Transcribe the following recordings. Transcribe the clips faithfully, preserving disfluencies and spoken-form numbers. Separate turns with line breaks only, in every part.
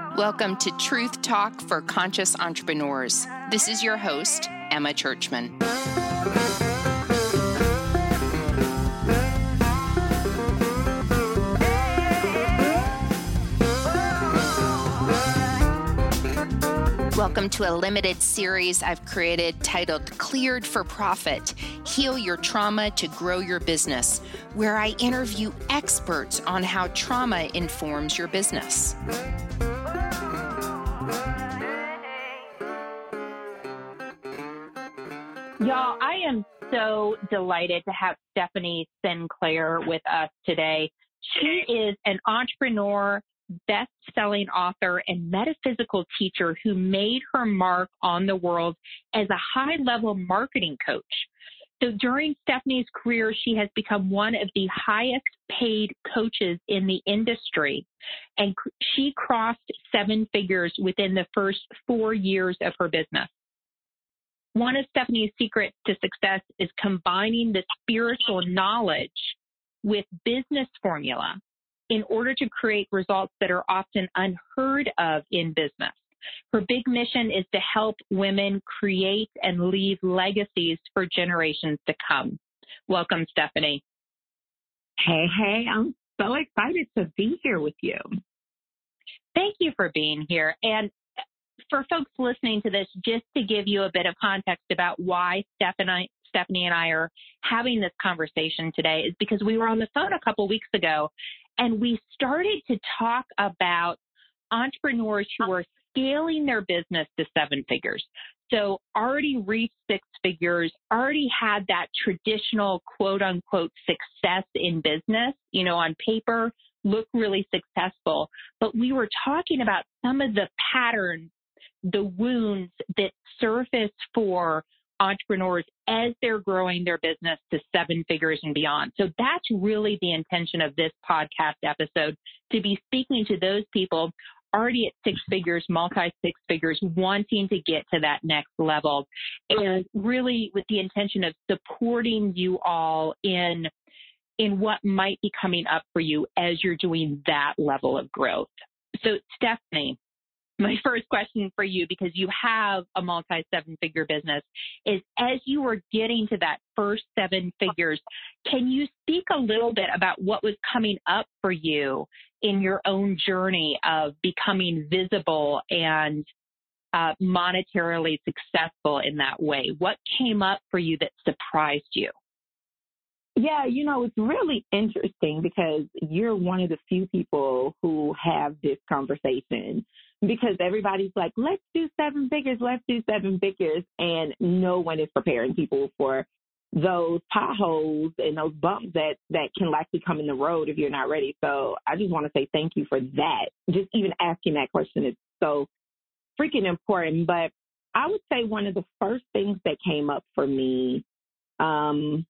Welcome to Truth Talk for Conscious Entrepreneurs. This is your host, Emma Churchman. Welcome to a limited series I've created titled Cleared for Profit, Heal Your Trauma to Grow Your Business, where I interview experts on how trauma informs your business. Y'all, I am so delighted to have Stephanie Sinclair with us today. She is an entrepreneur, best-selling author, and metaphysical teacher who made her mark on the world as a high-level marketing coach. So during Stephanie's career, she has become one of the highest-paid coaches in the industry, and she crossed seven figures within the first four years of her business. One of Stephanie's secrets to success is combining the spiritual knowledge with business formula in order to create results that are often unheard of in business. Her big mission is to help women create and leave legacies for generations to come. Welcome, Stephanie.
Hey, hey, I'm so excited to be here with you.
Thank you for being here. And for folks listening to this, just to give you a bit of context about why Stephanie, Stephanie and I are having this conversation today is because we were on the phone a couple weeks ago and we started to talk about entrepreneurs who are scaling their business to seven figures. So already reached six figures, already had that traditional quote unquote success in business, you know, on paper, look really successful. But we were talking about some of the patterns, the wounds that surface for entrepreneurs as they're growing their business to seven figures and beyond. So that's really the intention of this podcast episode, to be speaking to those people already at six figures, multi-six figures, wanting to get to that next level, and really with the intention of supporting you all in, in what might be coming up for you as you're doing that level of growth. So Stephanie, my first question for you, because you have a multi-seven-figure business, is as you were getting to that first seven figures, can you speak a little bit about what was coming up for you in your own journey of becoming visible and uh, monetarily successful in that way? What came up for you that surprised you?
Yeah, you know, it's really interesting because you're one of the few people who have this conversation, because everybody's like, let's do seven figures, let's do seven figures. And no one is preparing people for those potholes and those bumps that, that can likely come in the road if you're not ready. So I just want to say thank you for that. Just even asking that question is so freaking important. But I would say one of the first things that came up for me um,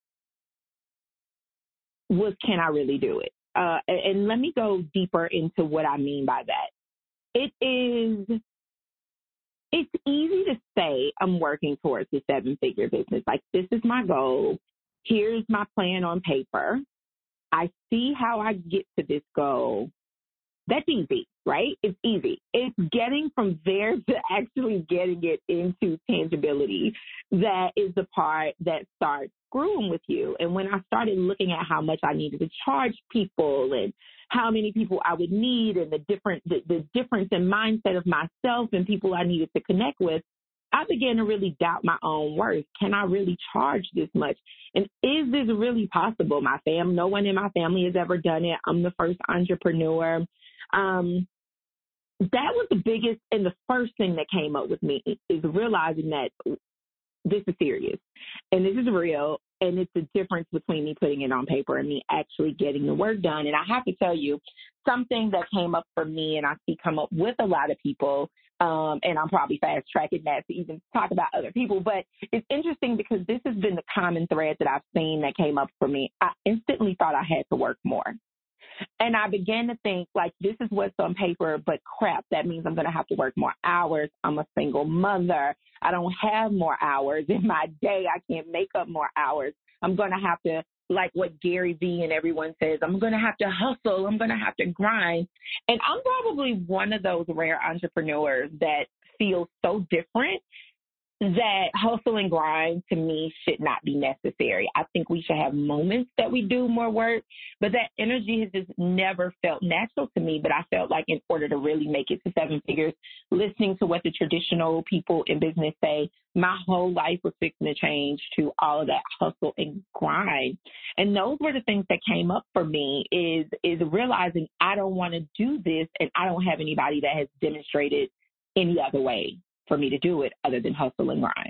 was, can I really do it? Uh, and, and let me go deeper into what I mean by that. It is, it's easy to say I'm working towards a seven-figure business. Like, this is my goal. Here's my plan on paper. I see how I get to this goal. That's easy, right? It's easy. It's getting from there to actually getting it into tangibility that is the part that starts screwing with you. And when I started looking at how much I needed to charge people and how many people I would need and the different the, the difference in mindset of myself and people I needed to connect with, I began to really doubt my own worth. Can I really charge this much? And is this really possible? My fam, no one in my family has ever done it. I'm the first entrepreneur. Um, that was the biggest and the first thing that came up with me is realizing that this is serious and this is real. And it's the difference between me putting it on paper and me actually getting the work done. And I have to tell you, something that came up for me, and I see come up with a lot of people, um, and I'm probably fast tracking that to even talk about other people. But it's interesting because this has been the common thread that I've seen that came up for me. I instantly thought I had to work more. And I began to think, like, this is what's on paper, but crap, that means I'm going to have to work more hours. I'm a single mother. I don't have more hours in my day. I can't make up more hours. I'm going to have to like what Gary Vee and everyone says, I'm going to have to hustle, I'm going to have to grind. And I'm probably one of those rare entrepreneurs that feels so different that hustle and grind to me should not be necessary. I think we should have moments that we do more work, but that energy has just never felt natural to me. But I felt like in order to really make it to seven figures, listening to what the traditional people in business say, my whole life was fixing to change to all of that hustle and grind. And those were the things that came up for me is, is realizing I don't want to do this and I don't have anybody that has demonstrated any other way for me to do it other than hustle and grind.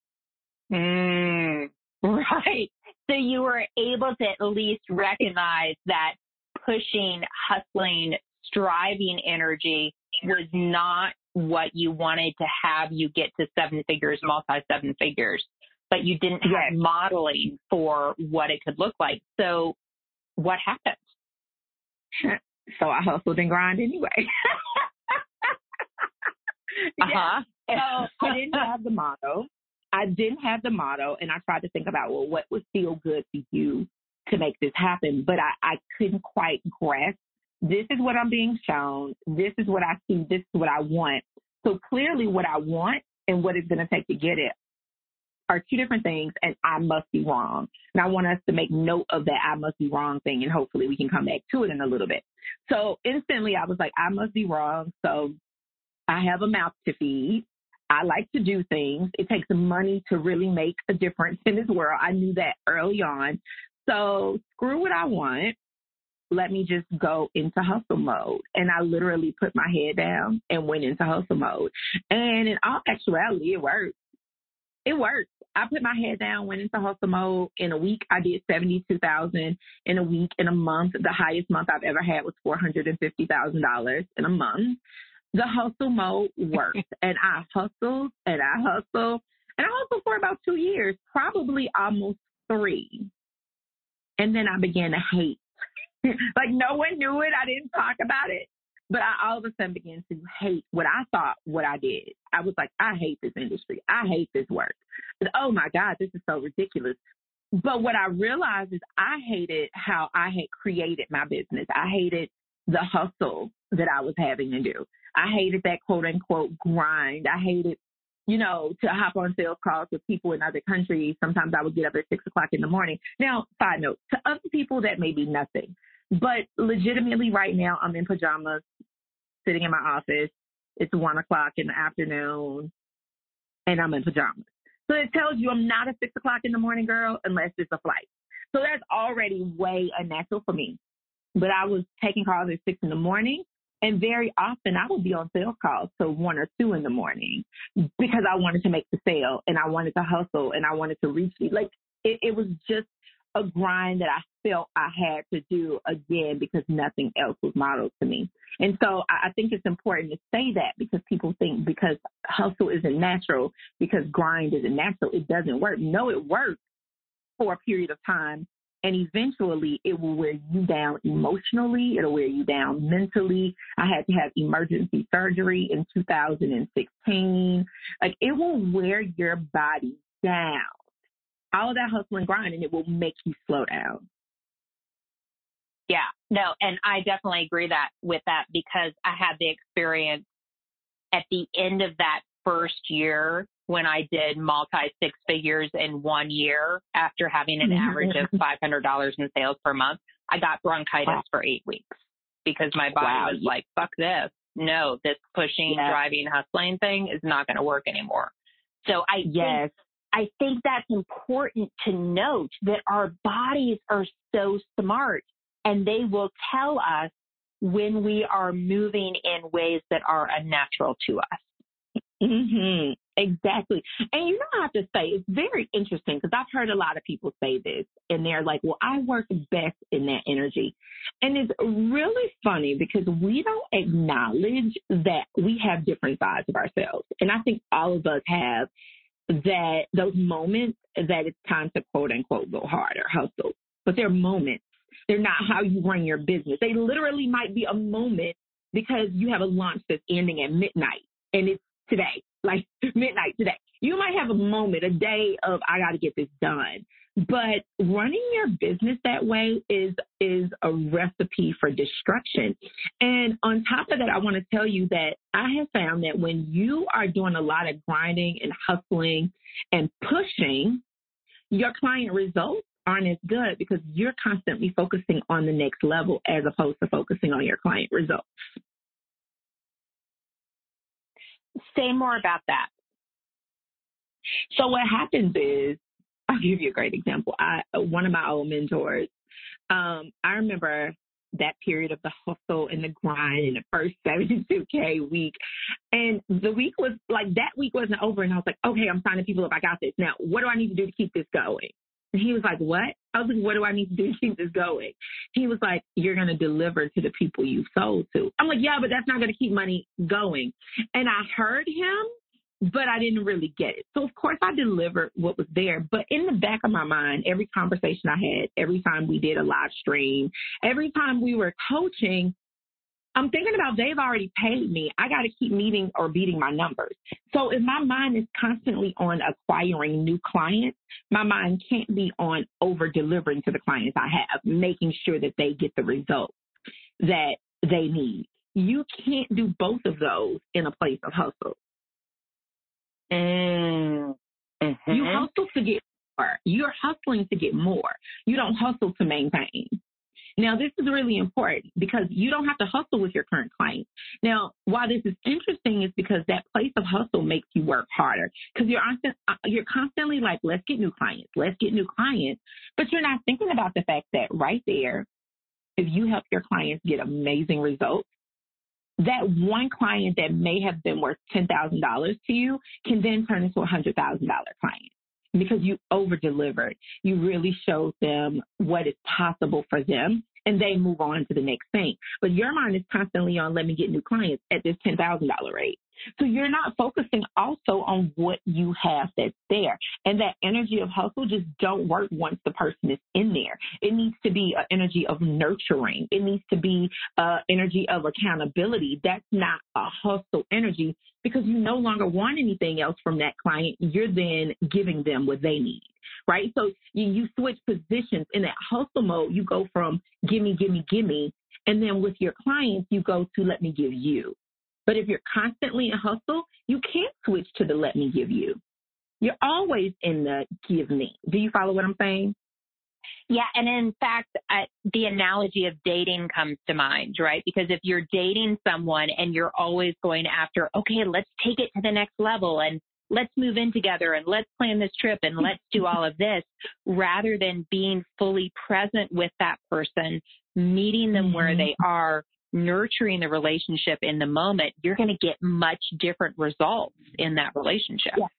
Mm, right. So you were able to at least recognize that pushing, hustling, striving energy was not what you wanted to have you get to seven figures, multi-seven figures, but you didn't have
Yes.
modeling for what it could look like. So what happened?
So I hustled and grind anyway.
Uh-huh.
So I didn't have the motto. I didn't have the motto, and I tried to think about, well, what would feel good for you to make this happen? But I, I couldn't quite grasp, this is what I'm being shown. This is what I see. This is what I want. So clearly what I want and what it's going to take to get it are two different things, and I must be wrong. And I want us to make note of that I must be wrong thing, and hopefully we can come back to it in a little bit. So instantly I was like, I must be wrong. So I have a mouth to feed. I like to do things. It takes money to really make a difference in this world. I knew that early on. So screw what I want. Let me just go into hustle mode. And I literally put my head down and went into hustle mode. And in all actuality, it worked. It worked. I put my head down, went into hustle mode. In a week, I did seventy-two thousand dollars. In a week, in a month, the highest month I've ever had was four hundred fifty thousand dollars in a month. The hustle mode worked, and I hustled, and I hustled, and I hustled for about two years, probably almost three. And then I began to hate. Like, no one knew it. I didn't talk about it. But I all of a sudden began to hate what I thought what I did. I was like, I hate this industry. I hate this work. And, oh, my God, this is so ridiculous. But what I realized is I hated how I had created my business. I hated the hustle that I was having to do. I hated that quote unquote grind. I hated, you know, to hop on sales calls with people in other countries. Sometimes I would get up at six o'clock in the morning. Now, side note, to other people that may be nothing, but legitimately right now I'm in pajamas sitting in my office. It's one o'clock in the afternoon and I'm in pajamas. So it tells you I'm not a six o'clock in the morning girl unless it's a flight. So that's already way unnatural for me. But I was taking calls at six in the morning. And very often I would be on sales calls till one or two in the morning because I wanted to make the sale and I wanted to hustle and I wanted to reach me. Like it, it was just a grind that I felt I had to do again because nothing else was modeled to me. And so I, I think it's important to say that because people think because hustle isn't natural, because grind isn't natural, it doesn't work. No, it works for a period of time. And eventually it will wear you down emotionally. It'll wear you down mentally. I had to have emergency surgery in two thousand sixteen. Like it will wear your body down. All of that hustle and grind, and it will make you slow down.
Yeah, no, and I definitely agree that with that because I had the experience at the end of that first year when I did multi six figures in one year after having an average of five hundred dollars in sales per month. I got bronchitis wow. for eight weeks because my body wow. was like, fuck this. No, this pushing, yes. driving, hustling thing is not going to work anymore. So I yes. think, I think that's important to note that our bodies are so smart and they will tell us when we are moving in ways that are unnatural to us.
Mm-hmm. Exactly. And you know, I have to say, it's very interesting because I've heard a lot of people say this and they're like, well, I work best in that energy. And it's really funny because we don't acknowledge that we have different sides of ourselves. And I think all of us have that those moments that it's time to quote unquote go hard or hustle. But they're moments. They're not how you run your business. They literally might be a moment because you have a launch that's ending at midnight and it's today, like midnight today. You might have a moment, a day of, I got to get this done. But running your business that way is is a recipe for destruction. And on top of that, I want to tell you that I have found that when you are doing a lot of grinding and hustling and pushing, your client results aren't as good because you're constantly focusing on the next level as opposed to focusing on your client results.
Say more about that.
So what happens is, I'll give you a great example. I, one of my old mentors, um, I remember that period of the hustle and the grind and the first seventy-two K week. And the week was like, that week wasn't over. And I was like, okay, I'm signing people up. I got this. Now, what do I need to do to keep this going? And he was like, what? I was like, what do I need to do to keep this going? He was like, you're going to deliver to the people you've sold to. I'm like, yeah, but that's not going to keep money going. And I heard him, but I didn't really get it. So, of course, I delivered what was there. But in the back of my mind, every conversation I had, every time we did a live stream, every time we were coaching, I'm thinking about they've already paid me. I got to keep meeting or beating my numbers. So if my mind is constantly on acquiring new clients, my mind can't be on over-delivering to the clients I have, making sure that they get the results that they need. You can't do both of those in a place of hustle.
Mm-hmm.
You hustle to get more. You're hustling to get more. You don't hustle to maintain. Now, this is really important because you don't have to hustle with your current clients. Now, why this is interesting is because that place of hustle makes you work harder because you're, you're constantly like, let's get new clients, let's get new clients. But you're not thinking about the fact that right there, if you help your clients get amazing results, that one client that may have been worth ten thousand dollars to you can then turn into a one hundred thousand dollars client because you over-delivered. You really showed them what is possible for them, and they move on to the next thing. But your mind is constantly on, let me get new clients at this ten thousand dollars rate. So you're not focusing also on what you have that's there. And that energy of hustle just don't work once the person is in there. It needs to be an energy of nurturing. It needs to be an energy of accountability. That's not a hustle energy because you no longer want anything else from that client. You're then giving them what they need. Right? So you, you switch positions. In that hustle mode, you go from gimme, gimme, gimme. And then with your clients, you go to let me give you. But if you're constantly in hustle, you can't switch to the let me give you. You're always in the give me. Do you follow what I'm saying?
Yeah. And in fact, uh, the analogy of dating comes to mind, right? Because if you're dating someone and you're always going after, okay, let's take it to the next level and let's move in together and let's plan this trip and let's do all of this, rather than being fully present with that person, meeting them mm-hmm. where they are, nurturing the relationship in the moment, you're going to get much different results in that relationship.
Yeah.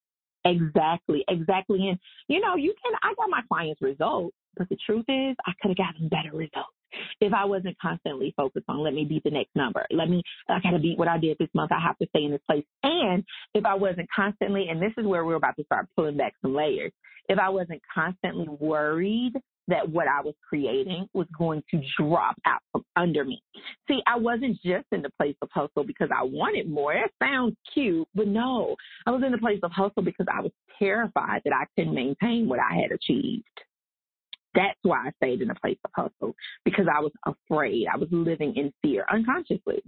Exactly, exactly. And, you know, you can, I got my clients' results, but the truth is I could have gotten better results if I wasn't constantly focused on, let me beat the next number. Let me, I got to beat what I did this month. I have to stay in this place. And if I wasn't constantly, and this is where we're about to start pulling back some layers, if I wasn't constantly worried that what I was creating was going to drop out from under me. See, I wasn't just in the place of hustle because I wanted more. It sounds cute, but no, I was in the place of hustle because I was terrified that I couldn't maintain what I had achieved. That's why I stayed in a place of hustle, because I was afraid. I was living in fear unconsciously.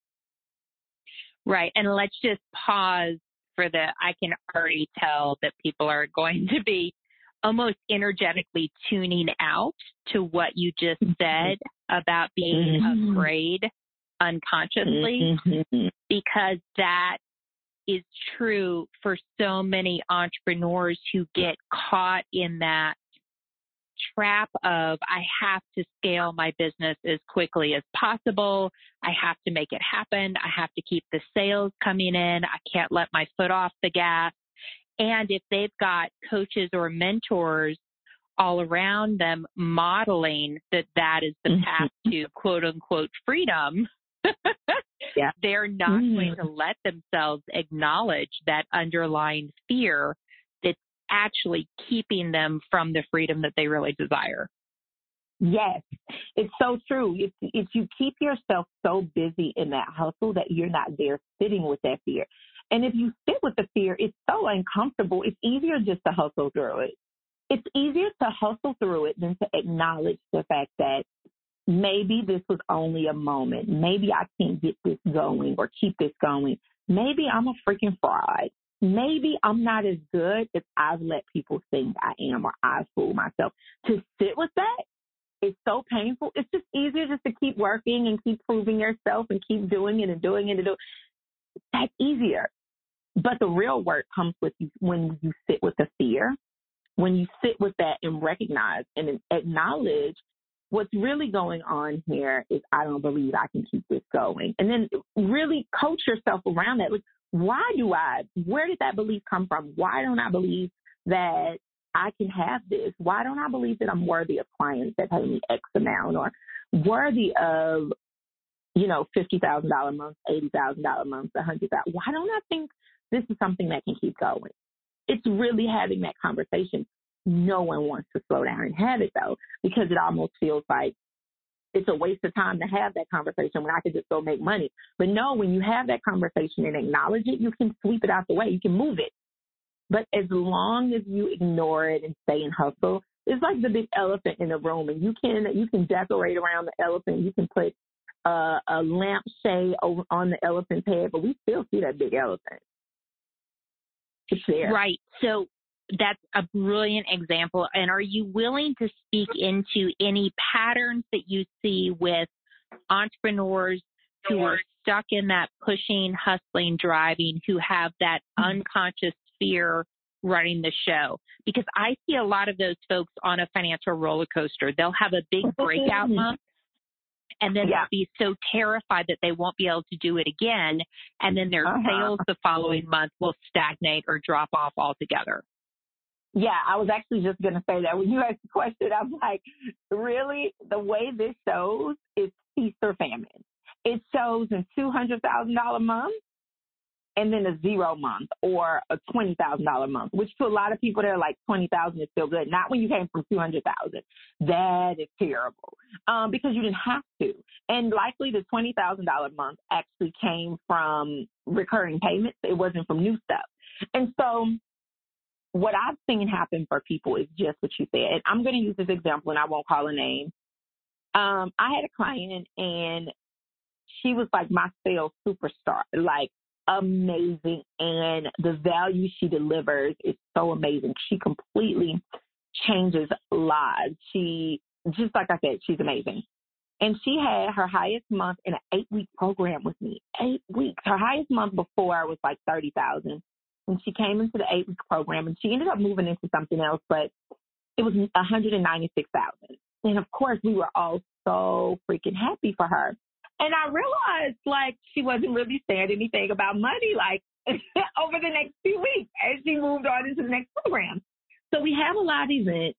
Right. And let's just pause for the, I can already tell that people are going to be almost energetically tuning out to what you just said about being mm-hmm. afraid unconsciously, mm-hmm. because that is true for so many entrepreneurs who get caught in that trap of, I have to scale my business as quickly as possible. I have to make it happen. I have to keep the sales coming in. I can't let my foot off the gas. And if they've got coaches or mentors all around them modeling that that is the path to quote unquote freedom, yeah. they're not mm. going to let themselves acknowledge that underlying fear that's actually keeping them from the freedom that they really desire.
Yes, it's so true. If, if you keep yourself so busy in that hustle that you're not there sitting with that fear. And if you sit with the fear, it's so uncomfortable. It's easier just to hustle through it. it's easier to hustle through it than to acknowledge the fact that maybe this was only a moment. Maybe I can't get this going or keep this going. Maybe I'm a freaking fraud. Maybe I'm not as good as I've let people think I am, or I've fooled myself. To sit with that is so painful. It's just easier just to keep working and keep proving yourself and keep doing it and doing it and doing it. That's easier. But the real work comes with you when you sit with the fear, when you sit with that and recognize and acknowledge what's really going on here is I don't believe I can keep this going. And then really coach yourself around that. Like, why do I, where did that belief come from? Why don't I believe that I can have this? Why don't I believe that I'm worthy of clients that pay me X amount, or worthy of, you know, fifty thousand dollars a month, eighty thousand dollars a month, one hundred thousand dollars? Why don't I think this is something that can keep going? It's really having that conversation. No one wants to slow down and have it, though, because it almost feels like it's a waste of time to have that conversation when I could just go make money. But no, when you have that conversation and acknowledge it, you can sweep it out the way. You can move it. But as long as you ignore it and stay and hustle, it's like the big elephant in the room, and you can you can decorate around the elephant. You can put uh, a lampshade over on the elephant's head, but we still see that big elephant. It's there.
Right. So that's a brilliant example. And are you willing to speak into any patterns that you see with entrepreneurs who are stuck in that pushing, hustling, driving, who have that unconscious fear running the show? Because I see a lot of those folks on a financial roller coaster. They'll have a big breakout month, and then
Yeah.
they'll be so terrified that they won't be able to do it again. And then their
Uh-huh.
sales the following month will stagnate or drop off altogether.
Yeah, I was actually just going to say that. When you asked the question, I'm like, really? The way this shows is feast or famine. It shows a two hundred thousand dollars month and then a zero month, or a twenty thousand dollars month, which to a lot of people, they're like twenty thousand dollars is still good. Not when you came from two hundred thousand dollars. That is terrible um, because you didn't have to. And likely the twenty thousand dollars month actually came from recurring payments. It wasn't from new stuff. And so what I've seen happen for people is just what you said. And I'm going to use this example, and I won't call a name. Um, I had a client, and she was like my sales superstar, like amazing. And the value she delivers is so amazing. She completely changes lives. She, just like I said, she's amazing. And she had her highest month in an eight-week program with me. Eight weeks. Her highest month before was like thirty thousand dollars. And she came into the eight-week program, and she ended up moving into something else, but it was one hundred ninety-six thousand dollars. And, of course, we were all so freaking happy for her. And I realized, like, she wasn't really saying anything about money, like, over the next few weeks as she moved on into the next program. So we have a live event,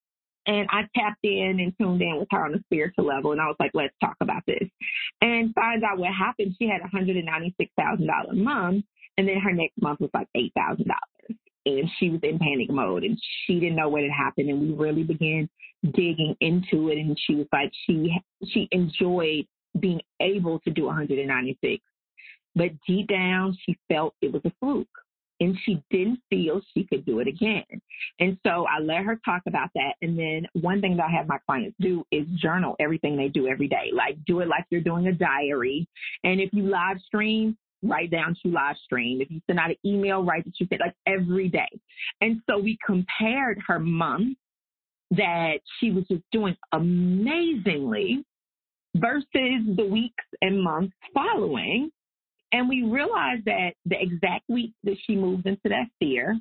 and I tapped in and tuned in with her on a spiritual level, and I was like, let's talk about this. And find out what happened. She had a one hundred ninety-six thousand dollars month. And then her next month was like eight thousand dollars. And she was in panic mode, and she didn't know what had happened. And we really began digging into it. And she was like, she she enjoyed being able to do one hundred ninety-six. But deep down, she felt it was a fluke. And she didn't feel she could do it again. And so I let her talk about that. And then one thing that I have my clients do is journal everything they do every day. Like, do it like you're doing a diary. And if you live stream, write down to live stream. If you send out an email, write that you said, like, every day. And so we compared her month that she was just doing amazingly versus the weeks and months following. And we realized that the exact week that she moved into that fear,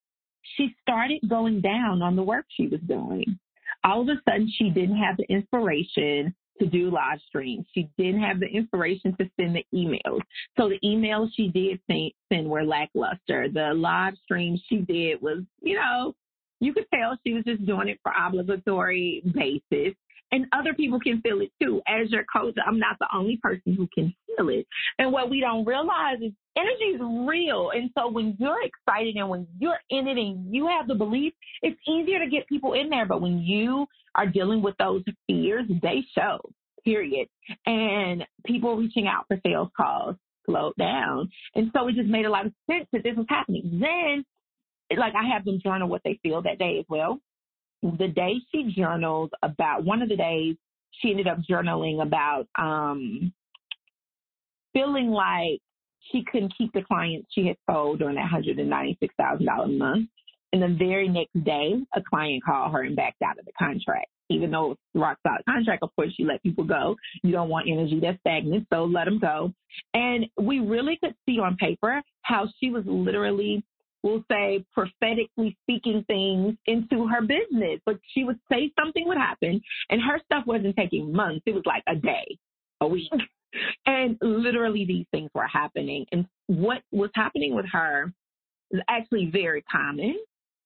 she started going down on the work she was doing. All of a sudden, she didn't have the inspiration to do live streams. She didn't have the inspiration to send the emails. So the emails she did send were lackluster. The live streams she did was, you know, you could tell she was just doing it for obligatory basis. And other people can feel it too. As your coach, I'm not the only person who can feel it. And what we don't realize is energy is real. And so when you're excited and when you're in it and you have the belief, it's easier to get people in there. But when you are dealing with those fears, they show, period. And people reaching out for sales calls slowed down. And so it just made a lot of sense that this was happening. Then, like, I have them journal what they feel that day as well. the day she journals about, one of the days she ended up journaling about um, feeling like she couldn't keep the clients she had sold during that one hundred ninety-six thousand dollars a month. And the very next day, a client called her and backed out of the contract. Even though it's a rock solid contract, of course, you let people go. You don't want energy that's stagnant, so let them go. And we really could see on paper how she was literally, we'll say, prophetically speaking things into her business. But she would say something would happen, and her stuff wasn't taking months. It was like a day, a week. And literally these things were happening. And what was happening with her is actually very common.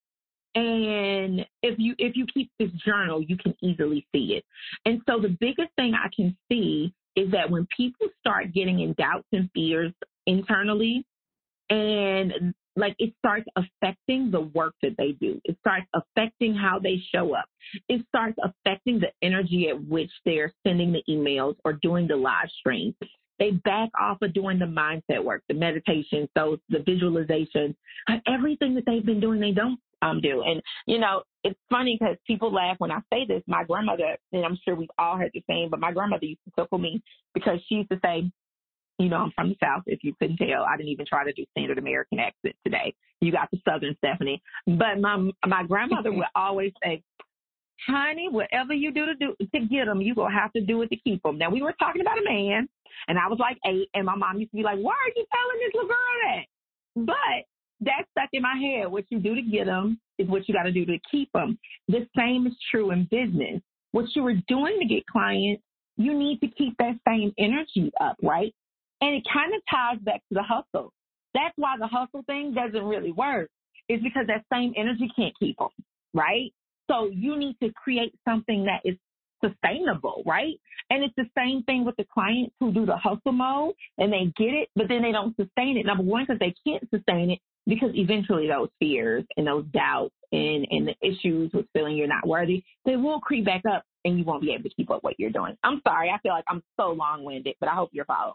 And if you if you keep this journal, you can easily see it. And so the biggest thing I can see is that when people start getting in doubts and fears internally, and like it starts affecting the work that they do, it starts affecting how they show up, it starts affecting the energy at which they're sending the emails or doing the live streams. They back off of doing the mindset work, the meditation, those the visualization, everything that they've been doing, they don't um, do. And, you know, it's funny because people laugh when I say this. My grandmother, and I'm sure we've all heard the same, but my grandmother used to tickle me because she used to say, you know, I'm from the South, if you couldn't tell. I didn't even try to do standard American accent today. You got the Southern Stephanie. But my my grandmother would always say, honey, whatever you do to do to get them, you're going to have to do it to keep them. Now, we were talking about a man, and I was like eight, and my mom used to be like, why are you telling this little girl that? But that stuck in my head. What you do to get them is what you got to do to keep them. The same is true in business. What you were doing to get clients, you need to keep that same energy up, right? And it kind of ties back to the hustle. That's why the hustle thing doesn't really work. It's because that same energy can't keep them, right? So you need to create something that is sustainable, right? And it's the same thing with the clients who do the hustle mode and they get it, but then they don't sustain it. Number one, because they can't sustain it because eventually those fears and those doubts and, and the issues with feeling you're not worthy, they will creep back up and you won't be able to keep up what you're doing. I'm sorry. I feel like I'm so long-winded, but I hope you're following.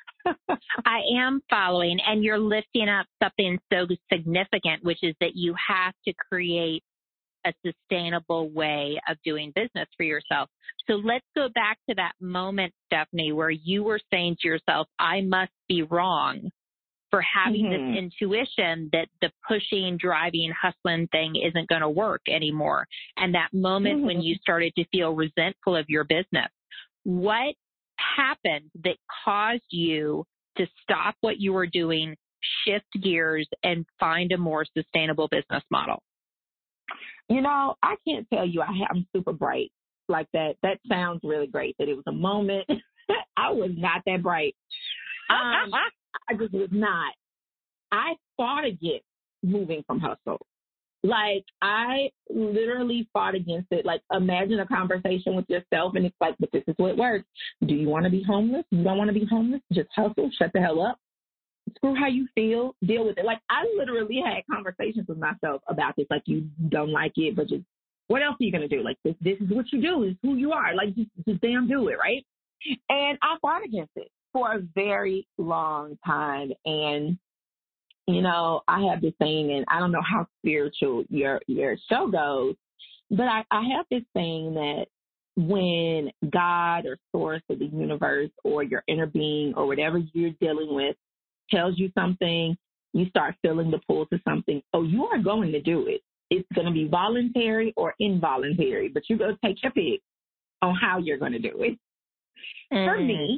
I am following, and you're lifting up something so significant, which is that you have to create a sustainable way of doing business for yourself. So let's go back to that moment, Stephanie, where you were saying to yourself, I must be wrong for having mm-hmm. this intuition that the pushing, driving, hustling thing isn't going to work anymore. And that moment mm-hmm. when you started to feel resentful of your business, what happened that caused you to stop what you were doing, shift gears, and find a more sustainable business model?
You know, I can't tell you I have, I'm super bright like that. That sounds really great that it was a moment. I was not that bright. Um, I just was not. I fought against moving from hustle. Like, I literally fought against it. Like, imagine a conversation with yourself, and it's like, but this is what works. Do you want to be homeless? You don't want to be homeless? Just hustle. Shut the hell up. Screw how you feel. Deal with it. Like, I literally had conversations with myself about this. Like, you don't like it, but just, what else are you going to do? Like, this this is what you do. It's who you are. Like, just, just damn do it, right? And I fought against it for a very long time. And you know, I have this saying, and I don't know how spiritual your your show goes, but I, I have this saying that when God or source or the universe or your inner being or whatever you're dealing with tells you something, you start feeling the pull to something, oh, you are going to do it. It's going to be voluntary or involuntary, but you're going to take your pick on how you're going to do it. Mm. For me,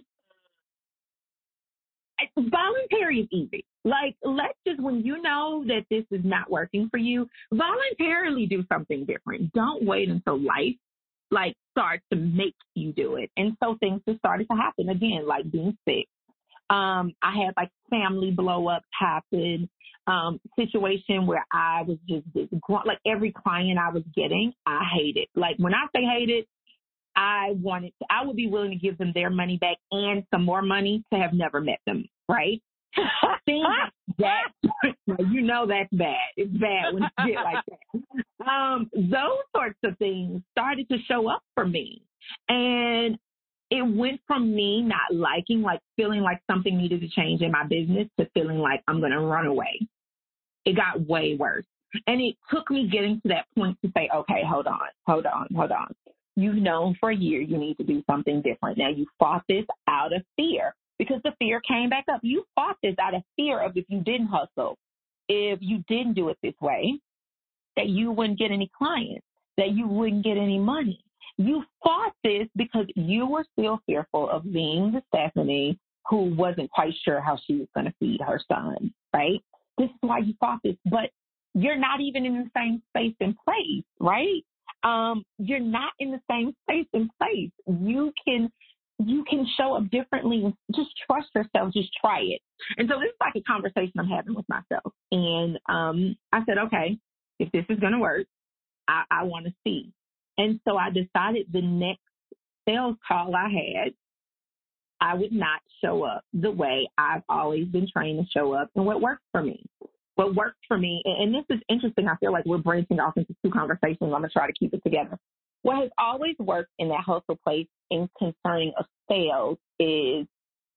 voluntary is easy. Like, let's just, when you know that this is not working for you, voluntarily do something different. Don't wait until life, like, starts to make you do it. And so things just started to happen again, like being sick. Um, I had, like, family blow-ups happen, um, situation where I was just, like, every client I was getting, I hated. Like, when I say hated, I wanted to, I would be willing to give them their money back and some more money to have never met them, right? Things that, you know, that's bad. It's bad when you get like that. Um, those sorts of things started to show up for me. And it went from me not liking, like feeling like something needed to change in my business to feeling like I'm going to run away. It got way worse. And it took me getting to that point to say, okay, hold on, hold on, hold on. You've known for a year you need to do something different. Now, you fought this out of fear because the fear came back up. You fought this out of fear of if you didn't hustle, if you didn't do it this way, that you wouldn't get any clients, that you wouldn't get any money. You fought this because you were still fearful of being the Stephanie who wasn't quite sure how she was going to feed her son, right? This is why you fought this, but you're not even in the same space and place, right? Um, you're not in the same space and place. You can, you can show up differently. Just trust yourself. Just try it. And so this is like a conversation I'm having with myself. And um, I said, okay, if this is going to work, I, I want to see. And so I decided the next sales call I had, I would not show up the way I've always been trained to show up and what works for me. What works for me, and this is interesting, I feel like we're branching off into two conversations. I'm going to try to keep it together. What has always worked in that hustle place in concerning of sales is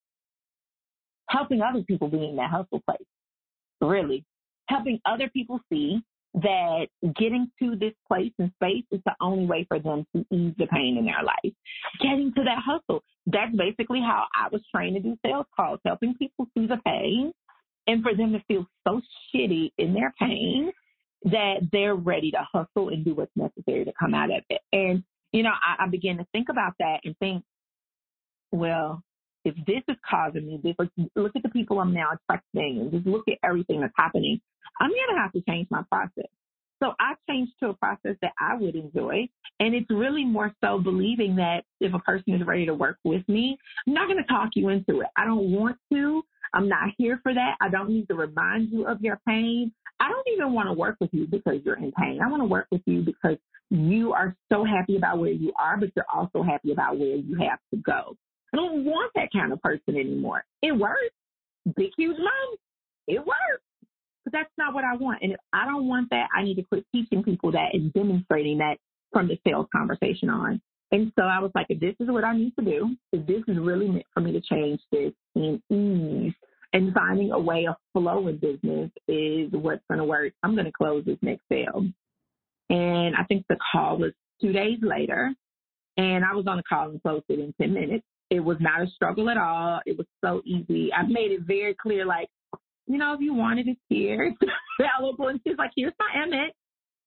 helping other people be in that hustle place, really. Helping other people see that getting to this place and space is the only way for them to ease the pain in their life. Getting to that hustle. That's basically how I was trained to do sales calls, helping people see the pain and for them to feel so shitty in their pain that they're ready to hustle and do what's necessary to come out of it. And, you know, I, I began to think about that and think, well, if this is causing me this, look at the people I'm now attracting and just look at everything that's happening, I'm going to have to change my process. So I changed to a process that I would enjoy. And it's really more so believing that if a person is ready to work with me, I'm not going to talk you into it. I don't want to. I'm not here for that. I don't need to remind you of your pain. I don't even want to work with you because you're in pain. I want to work with you because you are so happy about where you are, but you're also happy about where you have to go. I don't want that kind of person anymore. It works. Big, huge money. It works. But that's not what I want. And if I don't want that, I need to quit teaching people that and demonstrating that from the sales conversation on. And so I was like, if this is what I need to do, if this is really meant for me to change this in ease and finding a way of flow in business is what's going to work, I'm going to close this next sale. And I think the call was two days later, and I was on the call and closed it in ten minutes. It was not a struggle at all. It was so easy. I made it very clear, like, you know, if you wanted it here, it's available. And she's like, here's my M X.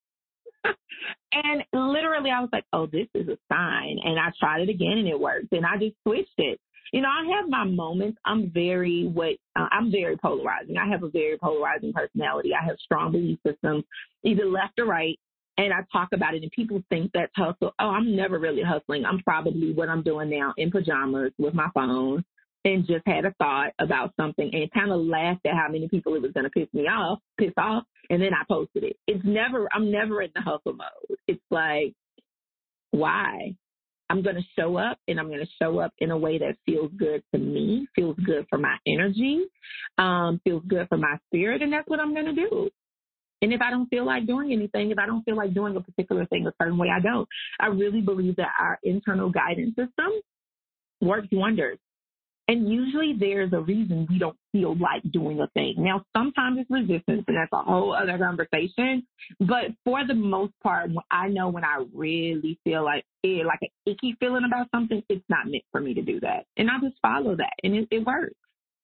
And literally I was like, oh, this is a sign. And I tried it again and it worked. And I just switched it. You know, I have my moments. I'm very what uh, I'm very polarizing. I have a very polarizing personality. I have strong belief systems, either left or right. And I talk about it and people think that's hustle. Oh, I'm never really hustling. I'm probably what I'm doing now in pajamas with my phone and just had a thought about something and kind of laughed at how many people it was going to piss me off, piss off. And then I posted it. It's never, I'm never in the hustle mode. It's like, why? I'm going to show up and I'm going to show up in a way that feels good to me, feels good for my energy, um, feels good for my spirit. And that's what I'm going to do. And if I don't feel like doing anything, if I don't feel like doing a particular thing a certain way, I don't. I really believe that our internal guidance system works wonders. And usually there's a reason we don't feel like doing a thing. Now, sometimes it's resistance, and that's a whole other conversation. But for the most part, I know when I really feel like eh, like an icky feeling about something, it's not meant for me to do that. And I just follow that, and it, it works.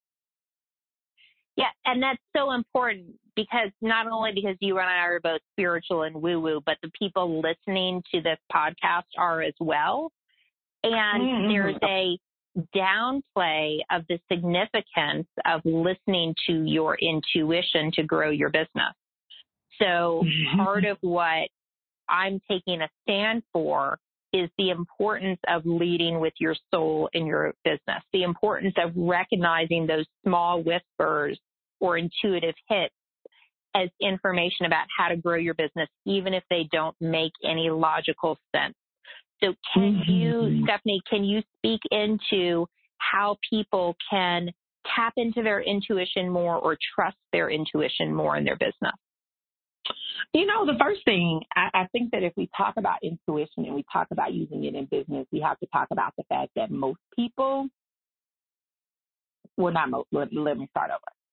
Yeah, and that's so important because not only because you and I are both spiritual and woo-woo, but the people listening to this podcast are as well. And mm-hmm. there's a downplay of the significance of listening to your intuition to grow your business. So mm-hmm. part of what I'm taking a stand for is the importance of leading with your soul in your business, the importance of recognizing those small whispers or intuitive hits as information about how to grow your business, even if they don't make any logical sense. So can mm-hmm. you, Stephanie, can you speak into how people can tap into their intuition more or trust their intuition more in their business?
You know, the first thing, I, I think that if we talk about intuition and we talk about using it in business, we have to talk about the fact that most people, well, not most, let, let me start over.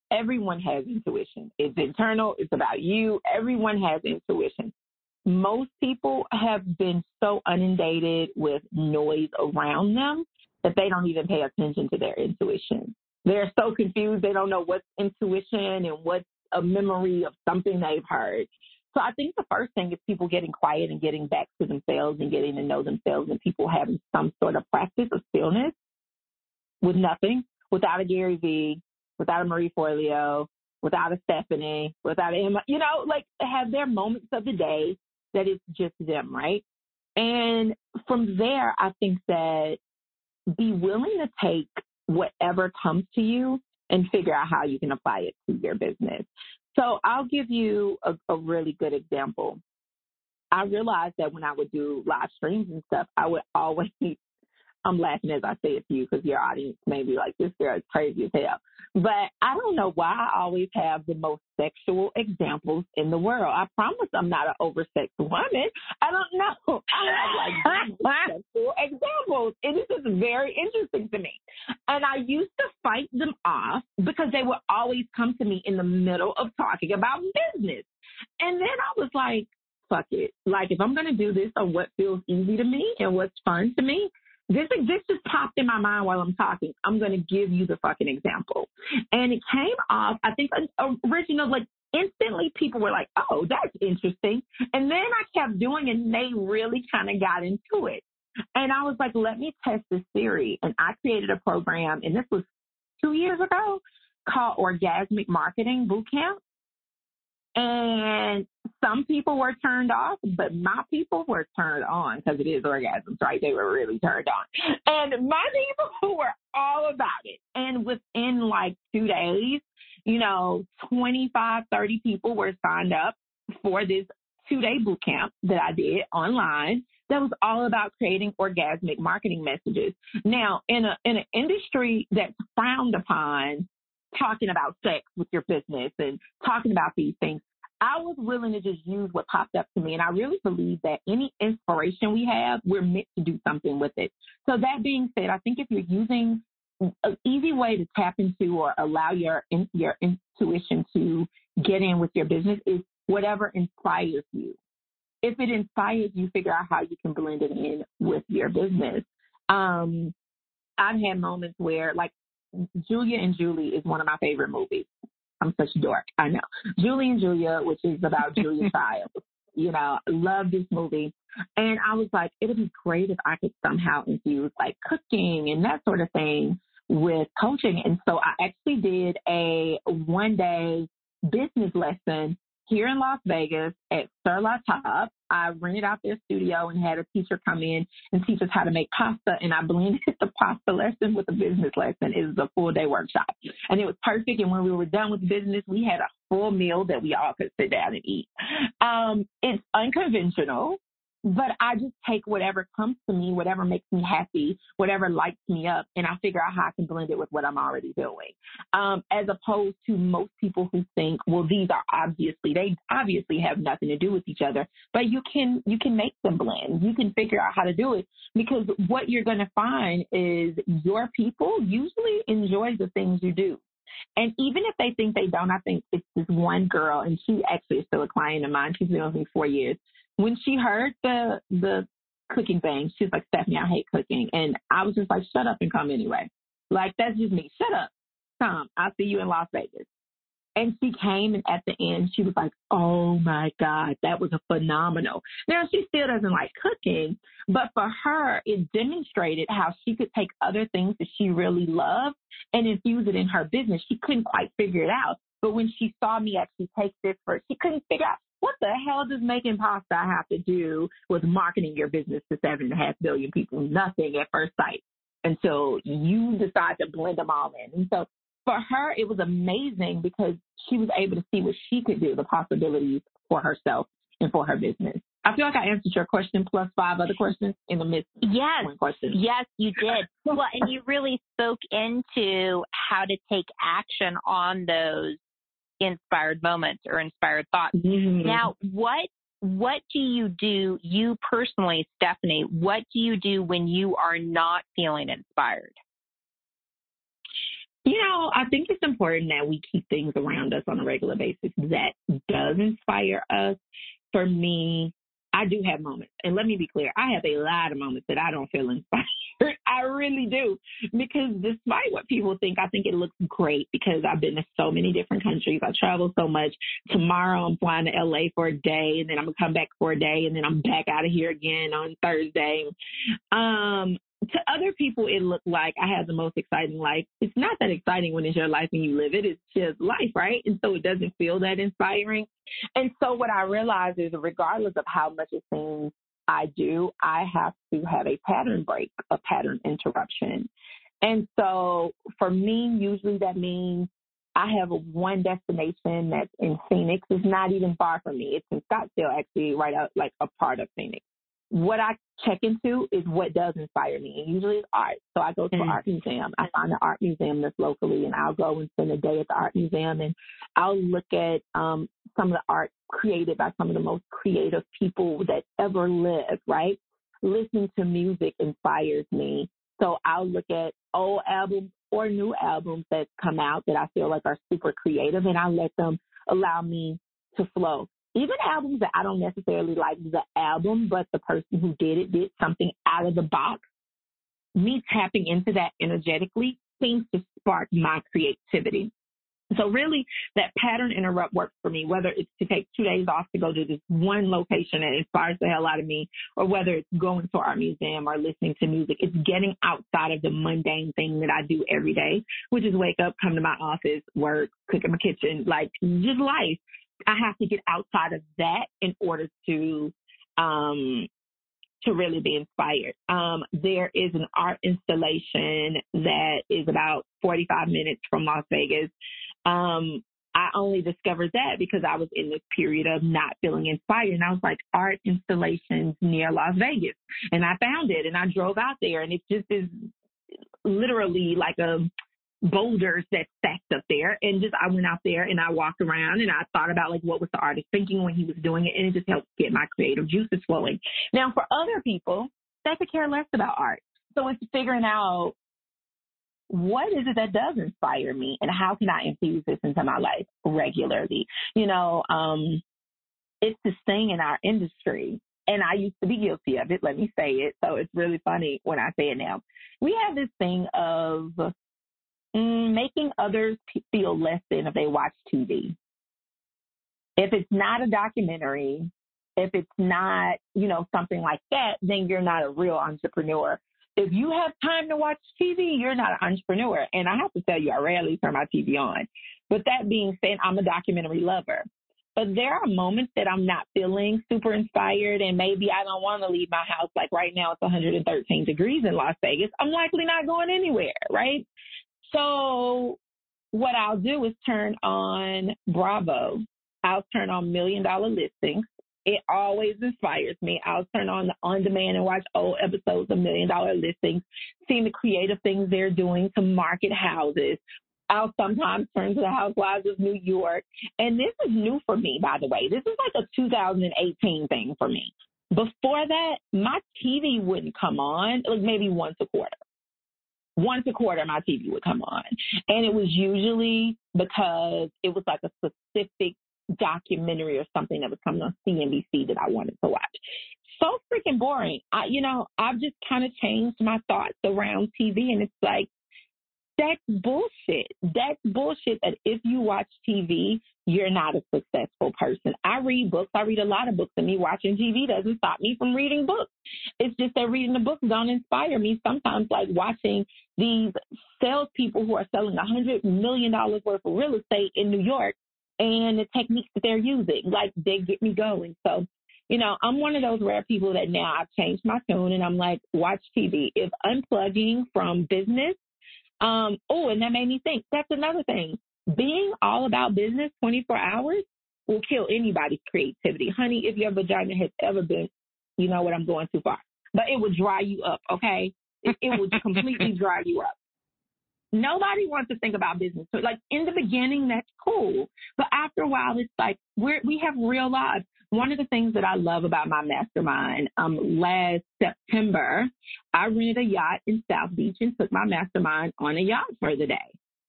Everyone has intuition. It's internal. It's about you. Everyone has intuition. Most people have been so inundated with noise around them that they don't even pay attention to their intuition. They're so confused. They don't know what's intuition and what's a memory of something they've heard. So I think the first thing is people getting quiet and getting back to themselves and getting to know themselves, and people having some sort of practice of stillness with nothing, without a Gary Vee, without a Marie Forleo, without a Stephanie, without a Emma, you know, like have their moments of the day that it's just them, right? And from there, I think that be willing to take whatever comes to you and figure out how you can apply it to your business. So I'll give you a, a really good example. I realized that when I would do live streams and stuff, I would always, I'm laughing as I say it to you because your audience may be like, this girl is crazy as hell. But I don't know why I always have the most sexual examples in the world. I promise I'm not an oversexed woman. I don't know. I have like sexual examples. And this is very interesting to me. And I used to fight them off because they would always come to me in the middle of talking about business. And then I was like, fuck it. Like, if I'm going to do this on what feels easy to me and what's fun to me, This this just popped in my mind while I'm talking. I'm going to give you the fucking example. And it came off, I think, original, like, instantly people were like, oh, that's interesting. And then I kept doing it, and they really kind of got into it. And I was like, let me test this theory. And I created a program, and this was two years ago, called Orgasmic Marketing Bootcamp. And some people were turned off, but my people were turned on because it is orgasms, right? They were really turned on. And my people were all about it. And within like two days, you know, twenty-five, thirty people were signed up for this two-day boot camp that I did online that was all about creating orgasmic marketing messages. Now, in a in an industry that's frowned upon, talking about sex with your business and talking about these things, I was willing to just use what popped up to me. And I really believe that any inspiration we have, we're meant to do something with it. So that being said, I think if you're using an easy way to tap into or allow your your intuition to get in with your business is whatever inspires you. If it inspires you, figure out how you can blend it in with your business. Um, I've had moments where, like, Julia and Julie is one of my favorite movies. I'm such a dork, I know. Julie and Julia, which is about Julia Childs. You know, love this movie. And I was like, it would be great if I could somehow infuse like cooking and that sort of thing with coaching. And so I actually did a one day business lesson here in Las Vegas at Sur La Table. I rented out their studio and had a teacher come in and teach us how to make pasta. And I blended the pasta lesson with the business lesson. It was a full day workshop. And it was perfect. And when we were done with business, we had a full meal that we all could sit down and eat. Um, it's unconventional, but I just take whatever comes to me, whatever makes me happy, whatever lights me up, and I figure out how I can blend it with what I'm already doing. Um, as opposed to most people who think, well, these are obviously, they obviously have nothing to do with each other, but you can, you can make them blend. You can figure out how to do it, because what you're going to find is your people usually enjoy the things you do. And even if they think they don't, I think it's this one girl, and she actually is still a client of mine. She's been with me four years. When she heard the the cooking thing, she was like, Stephanie, I hate cooking. And I was just like, shut up and come anyway. Like, that's just me. Shut up. Come. I'll see you in Las Vegas. And she came, and at the end, she was like, oh, my God, that was a phenomenal. Now, she still doesn't like cooking, but for her, it demonstrated how she could take other things that she really loved and infuse it in her business. She couldn't quite figure it out. But when she saw me actually take this first, she couldn't figure out, what the hell does making pasta have to do with marketing your business to seven and a half billion people? Nothing at first sight until you decide to blend them all in. And so for her, it was amazing because she was able to see what she could do, the possibilities for herself and for her business. I feel like I answered your question plus five other questions in the midst of
yes,
one question.
Yes, you did. Well, and you really spoke into how to take action on those inspired moments or inspired thoughts.
Mm-hmm.
Now, what what do you do, you personally, Stephanie, what do you do when you are not feeling inspired?
You know, I think it's important that we keep things around us on a regular basis that does inspire us. For me, I do have moments. And let me be clear, I have a lot of moments that I don't feel inspired. I really do. Because despite what people think, I think it looks great because I've been to so many different countries. I travel so much. Tomorrow I'm flying to L A for a day, and then I'm going to come back for a day, and then I'm back out of here again on Thursday. Um, to other people, it looked like I had the most exciting life. It's not that exciting when it's your life and you live it. It's just life, right? And so it doesn't feel that inspiring. And so what I realized is regardless of how much it seems I do, I have to have a pattern break, a pattern interruption. And so for me, usually that means I have a one destination that's in Phoenix. It's not even far from me. It's in Scottsdale, actually, right out, like a part of Phoenix. What I check into is what does inspire me, and usually it's art. So I go to mm. an art museum. I find an art museum that's locally, and I'll go and spend a day at the art museum, and I'll look at um, some of the art created by some of the most creative people that ever lived, right? Listening to music inspires me. So I'll look at old albums or new albums that come out that I feel like are super creative, and I let them allow me to flow. Even albums that I don't necessarily like the album, but the person who did it did something out of the box. Me tapping into that energetically seems to spark my creativity. So really, that pattern interrupt works for me, whether it's to take two days off to go to this one location that inspires the hell out of me, or whether it's going to our museum or listening to music. It's getting outside of the mundane thing that I do every day, which is wake up, come to my office, work, cook in my kitchen, like just life. I have to get outside of that in order to um, to really be inspired. Um, there is an art installation that is about forty-five minutes from Las Vegas. Um, I only discovered that because I was in this period of not feeling inspired. And I was like, art installations near Las Vegas. And I found it, and I drove out there, and it just is literally like a boulders that stacked up there, and just I went out there and I walked around and I thought about like what was the artist thinking when he was doing it, and it just helped get my creative juices flowing. Now for other people, they could care less about art, so it's figuring out what is it that does inspire me and how can I infuse this into my life regularly. You know, um, it's this thing in our industry, and I used to be guilty of it. Let me say it. So it's really funny when I say it now. We have this thing of making others feel less than if they watch T V. If it's not a documentary, if it's not, you know, something like that, then you're not a real entrepreneur. If you have time to watch T V, you're not an entrepreneur. And I have to tell you, I rarely turn my T V on. But that being said, I'm a documentary lover. But there are moments that I'm not feeling super inspired, and maybe I don't want to leave my house. Like right now, it's one hundred thirteen degrees in Las Vegas. I'm likely not going anywhere, right? So what I'll do is turn on Bravo. I'll turn on Million Dollar Listings. It always inspires me. I'll turn on the on demand and watch old episodes of Million Dollar Listings, seeing the creative things they're doing to market houses. I'll sometimes turn to the Housewives of New York. And this is new for me, by the way. This is like a two thousand eighteen thing for me. Before that, my T V wouldn't come on, like maybe once a quarter. Once a quarter, my T V would come on. And it was usually because it was like a specific documentary or something that was coming on C N B C that I wanted to watch. So freaking boring. I, you know, I've just kind of changed my thoughts around T V, and it's like, that's bullshit. That's bullshit that if you watch T V, you're not a successful person. I read books. I read a lot of books, and me watching T V doesn't stop me from reading books. It's just that reading the books don't inspire me. Sometimes, like watching these salespeople who are selling one hundred million dollars worth of real estate in New York and the techniques that they're using, like they get me going. So, you know, I'm one of those rare people that now I've changed my tune, and I'm like, watch T V. If unplugging from business, Um, oh, and that made me think. That's another thing. Being all about business twenty-four hours will kill anybody's creativity. Honey, if your vagina has ever been, you know what, I'm going too far. But it will dry you up, okay? It, it will completely dry you up. Nobody wants to think about business. So, like, in the beginning, that's cool. But after a while, it's like we're, we have real lives. One of the things that I love about my mastermind, um, last September, I rented a yacht in South Beach and took my mastermind on a yacht for the day.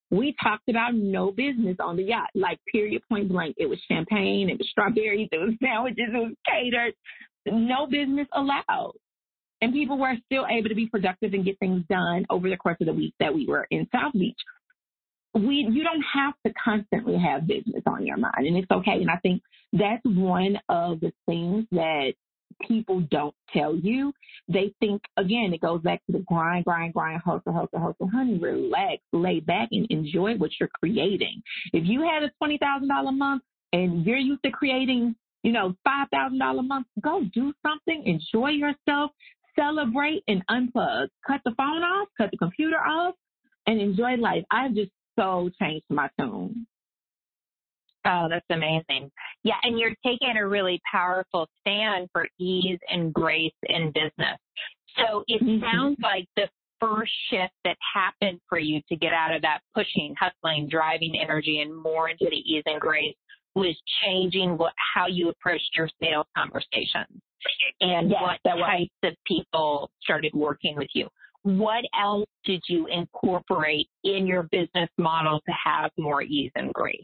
We talked about no business on the yacht, like period, point blank. It was champagne, it was strawberries, it was sandwiches, it was catered. No business allowed. And people were still able to be productive and get things done over the course of the week that we were in South Beach. We, you don't have to constantly have business on your mind, and it's okay. And I think that's one of the things that people don't tell you. They think, again, it goes back to the grind, grind, grind, hustle, hustle, hustle. Honey, relax, lay back, and enjoy what you're creating. If you had a twenty thousand dollars a month and you're used to creating, you know, five thousand dollars a month, go do something, enjoy yourself, celebrate, and unplug. Cut the phone off, cut the computer off, and enjoy life. I've just so changed my tune.
Oh, that's amazing. Yeah, and you're taking a really powerful stand for ease and grace in business. So it mm-hmm. sounds like the first shift that happened for you to get out of that pushing, hustling, driving energy and more into the ease and grace was changing what how you approached your sales conversations and yes, what types of people started working with you. What else did you incorporate in your business model to have more ease and grace?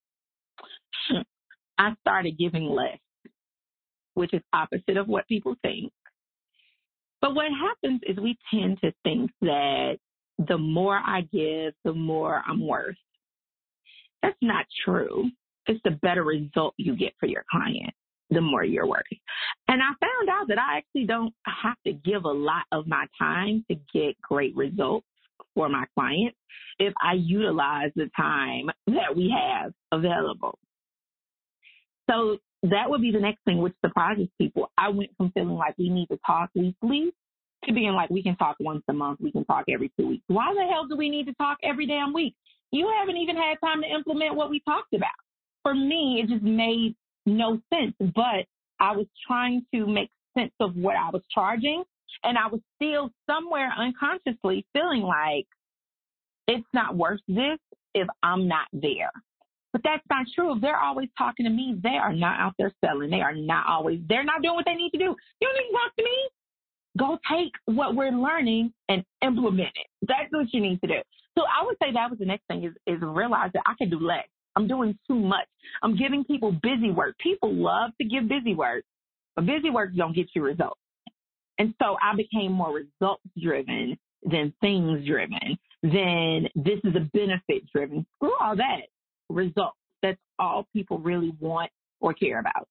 I started giving less, which is opposite of what people think. But what happens is we tend to think that the more I give, the more I'm worth. That's not true. It's the better result you get for your client, the more you're worth. And I found out that I actually don't have to give a lot of my time to get great results for my clients if I utilize the time that we have available. So that would be the next thing, which surprises people. I went from feeling like we need to talk weekly to being like we can talk once a month, we can talk every two weeks. Why the hell do we need to talk every damn week? You haven't even had time to implement what we talked about. For me, it just made no sense, but I was trying to make sense of what I was charging, and I was still somewhere unconsciously feeling like it's not worth this if I'm not there. But that's not true. If they're always talking to me, they are not out there selling. They are not always, they're not doing what they need to do. You don't need to talk to me. Go take what we're learning and implement it. That's what you need to do. So I would say that was the next thing is, is realize that I can do less. I'm doing too much. I'm giving people busy work. People love to give busy work, but busy work don't get you results. And so I became more results driven than things driven. Then this is a benefit driven. Screw all that. Results. That's all people really want or care about.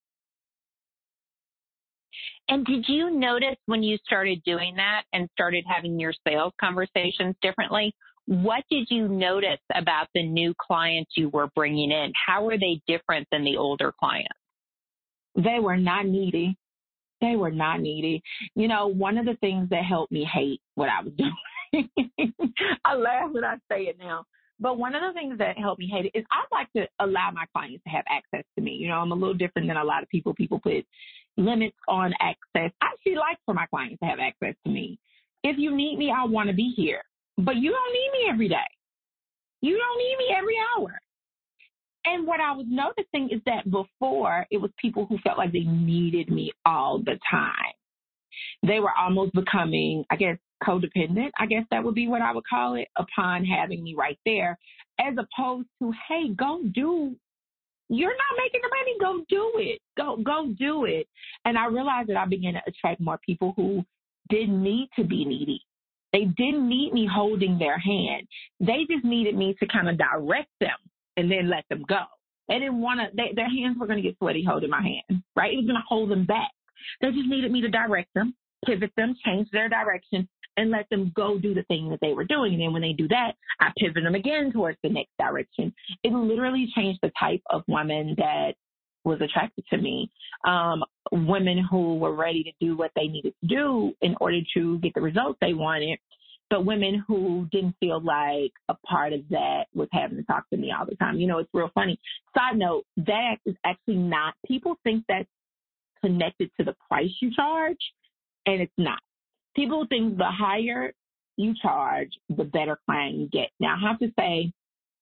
And did you notice when you started doing that and started having your sales conversations differently, what did you notice about the new clients you were bringing in? How were they different than the older clients?
They were not needy. They were not needy. You know, one of the things that helped me hate what I was doing, I laugh when I say it now, but one of the things that helped me hate it is I like to allow my clients to have access to me. You know, I'm a little different than a lot of people. People put limits on access. I actually like for my clients to have access to me. If you need me, I want to be here. But you don't need me every day. You don't need me every hour. And what I was noticing is that before, it was people who felt like they needed me all the time. They were almost becoming, I guess, codependent. I guess that would be what I would call it, upon having me right there, as opposed to, hey, go do. You're not making the money. Go do it. Go, go do it. And I realized that I began to attract more people who didn't need to be needy. They didn't need me holding their hand. They just needed me to kind of direct them and then let them go. They didn't want to, their hands were going to get sweaty holding my hand, right? It was going to hold them back. They just needed me to direct them, pivot them, change their direction, and let them go do the thing that they were doing. And then when they do that, I pivot them again towards the next direction. It literally changed the type of woman that was attracted to me. Um, women who were ready to do what they needed to do in order to get the results they wanted, but women who didn't feel like a part of that was having to talk to me all the time. You know, it's real funny. Side note, that is actually not, people think that's connected to the price you charge, and it's not. People think the higher you charge, the better client you get. Now, I have to say,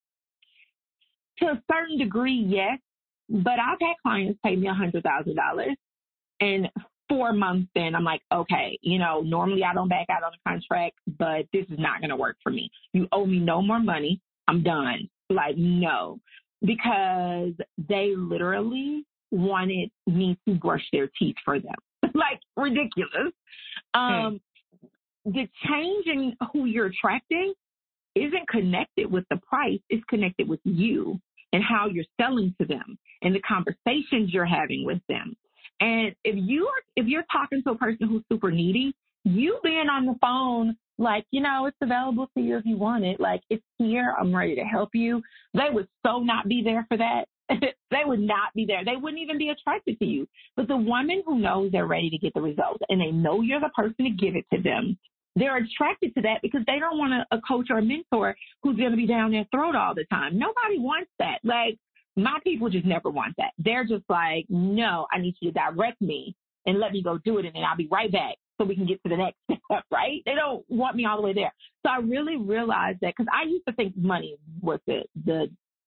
to a certain degree, yes, but I've had clients pay me one hundred thousand dollars, and four months in, I'm like, okay, you know, normally I don't back out on a contract, but this is not going to work for me. You owe me no more money. I'm done. Like, no, because they literally wanted me to brush their teeth for them. Like, ridiculous. Um, hmm. The change in who you're attracting isn't connected with the price. It's connected with you and how you're selling to them and the conversations you're having with them. And if you are, if you're talking to a person who's super needy, you being on the phone, like, you know, it's available to you if you want it. Like, it's here. I'm ready to help you. They would so not be there for that. They would not be there. They wouldn't even be attracted to you. But the woman who knows they're ready to get the results and they know you're the person to give it to them, they're attracted to that because they don't want a, a coach or a mentor who's going to be down their throat all the time. Nobody wants that. Like, my people just never want that. They're just like, no, I need you to direct me and let me go do it, and then I'll be right back so we can get to the next step, right? They don't want me all the way there. So I really realized that because I used to think money was the, the,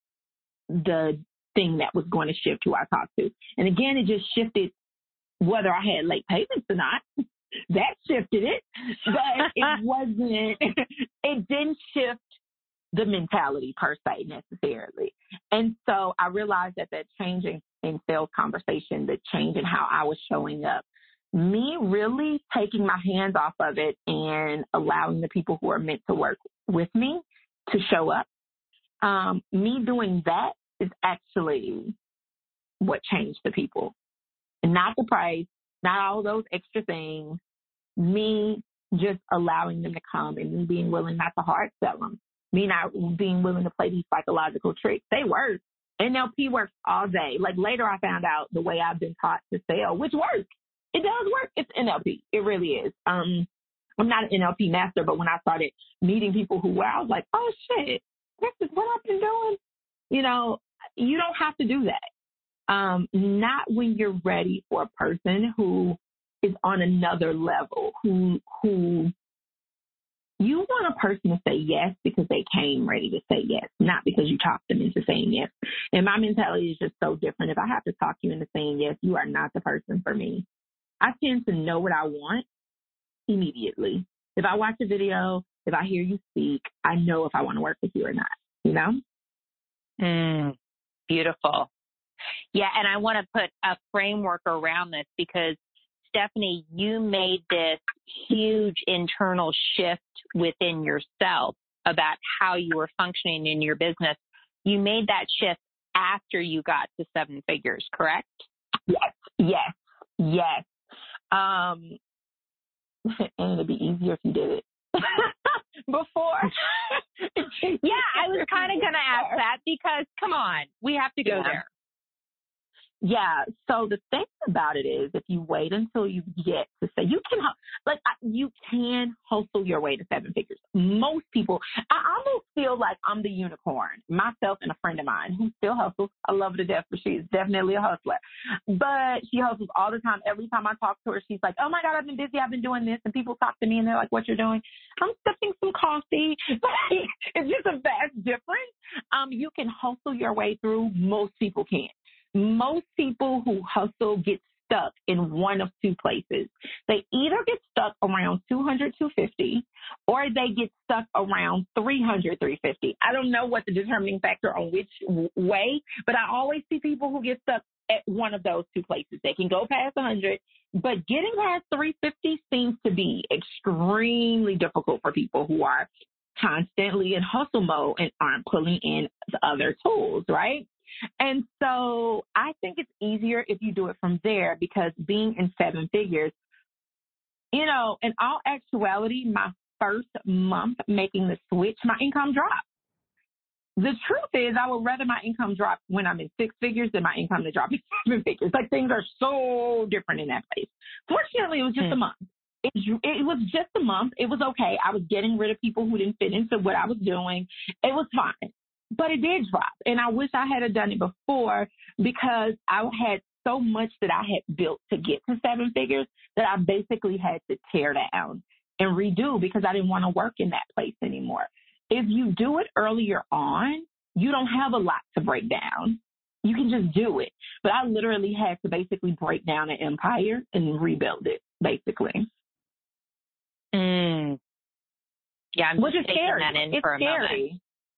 the thing that was going to shift who I talked to. And again, it just shifted whether I had late payments or not. That shifted it, but it wasn't, it didn't shift the mentality per se necessarily. And so I realized that that change in, in sales conversation, the change in how I was showing up, me really taking my hands off of it and allowing the people who are meant to work with me to show up. Um, me doing that is actually what changed the people. And not the price, not all those extra things, me just allowing them to come and me being willing not to hard sell them, me not being willing to play these psychological tricks. They work. N L P works all day. Like, later I found out the way I've been taught to sell, which works. It does work. It's N L P. It really is. Um, I'm not an N L P master, but when I started meeting people who were, I was like, oh, shit, this is what I've been doing. You know, you don't have to do that. Um, not when you're ready for a person who is on another level, who who you want a person to say yes because they came ready to say yes, not because you talked them into saying yes. And my mentality is just so different. If I have to talk you into saying yes, you are not the person for me. I tend to know what I want immediately. If I watch a video, if I hear you speak, I know if I want to work with you or not, you know?
Mm, beautiful. Yeah, and I want to put a framework around this because, Stephanie, you made this huge internal shift within yourself about how you were functioning in your business. You made that shift after you got to seven figures, correct?
Yes, yes, yes. Um, and it'd be easier if you did it before.
Yeah, I was kind of going to ask that because, come on, we have to go
yeah.
there.
Yeah. So the thing about it is, if you wait until you get to say, you can, like, you can hustle your way to seven figures. Most people, I almost feel like I'm the unicorn, myself and a friend of mine who still hustles. I love her to death, but she's definitely a hustler. But she hustles all the time. Every time I talk to her, she's like, oh my God, I've been busy. I've been doing this. And people talk to me and they're like, what you're doing? I'm sipping some coffee. It's just a vast difference. Um, you can hustle your way through. Most people can't. Most people who hustle get stuck in one of two places. They either get stuck around two hundred, two fifty, or they get stuck around three hundred, three fifty. I don't know what the determining factor on which way, but I always see people who get stuck at one of those two places. They can go past one hundred, but getting past three fifty seems to be extremely difficult for people who are constantly in hustle mode and aren't pulling in the other tools, right? And so I think it's easier if you do it from there, because being in seven figures, you know, in all actuality, my first month making the switch, my income dropped. The truth is, I would rather my income drop when I'm in six figures than my income to drop in seven figures. Like, things are so different in that place. Fortunately, it was just mm. a month. It, it was just a month. It was okay. I was getting rid of people who didn't fit into what I was doing. It was fine. But it did drop. And I wish I had done it before, because I had so much that I had built to get to seven figures that I basically had to tear down and redo, because I didn't want to work in that place anymore. If you do it earlier on, you don't have a lot to break down. You can just do it. But I literally had to basically break down an empire and rebuild it, basically.
Mm. Yeah, I'm
Which
just
is
taking
scary.
that in
it's
for a
scary.
moment.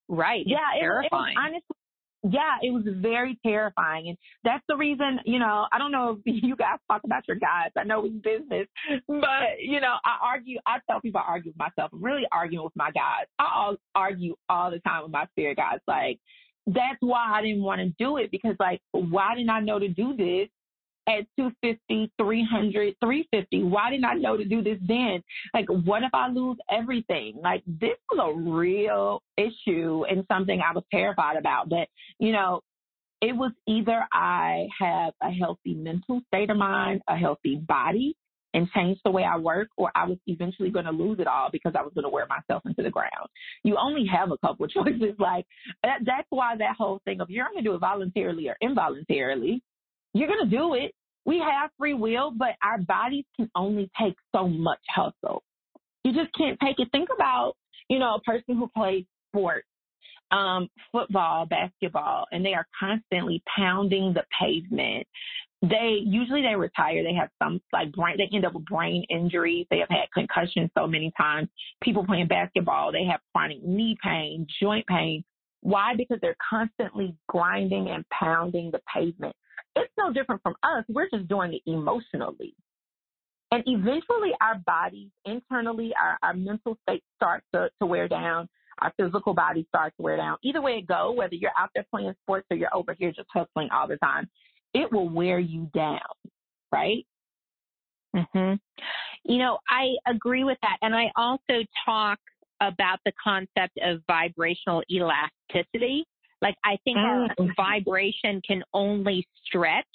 Right. It's
yeah, it, was- it was
terrifying.
honestly, yeah, it was very terrifying. And that's the reason, you know, I don't know if you guys talk about your guys. I know it's business, but, you know, I argue, I tell people I argue with myself. I'm really arguing with my guys. I all, argue all the time with my spirit guys. Like, that's why I didn't want to do it, because, like, why didn't I know to do this at two fifty, three hundred, three fifty? Why didn't I know to do this then? Like, what if I lose everything? Like, this was a real issue and something I was terrified about. But, you know, it was either I have a healthy mental state of mind, a healthy body, and change the way I work, or I was eventually going to lose it all because I was going to wear myself into the ground. You only have a couple of choices. Like, that, that's why that whole thing of you're going to do it voluntarily or involuntarily, you're going to do it. We have free will, but our bodies can only take so much hustle. You just can't take it. Think about, you know, a person who plays sports, um, football, basketball, and they are constantly pounding the pavement. They usually they retire. They have some like brain. They end up with brain injuries. They have had concussions so many times. People playing basketball, they have chronic knee pain, joint pain. Why? Because they're constantly grinding and pounding the pavement. It's no different from us. We're just doing it emotionally. And eventually our bodies internally, our, our mental state starts to, to wear down. Our physical body starts to wear down. Either way it go, whether you're out there playing sports or you're over here just hustling all the time, it will wear you down, right?
Mm-hmm. You know, I agree with that. And I also talk about the concept of vibrational elasticity. Like, I think
Mm-hmm.
our vibration can only stretch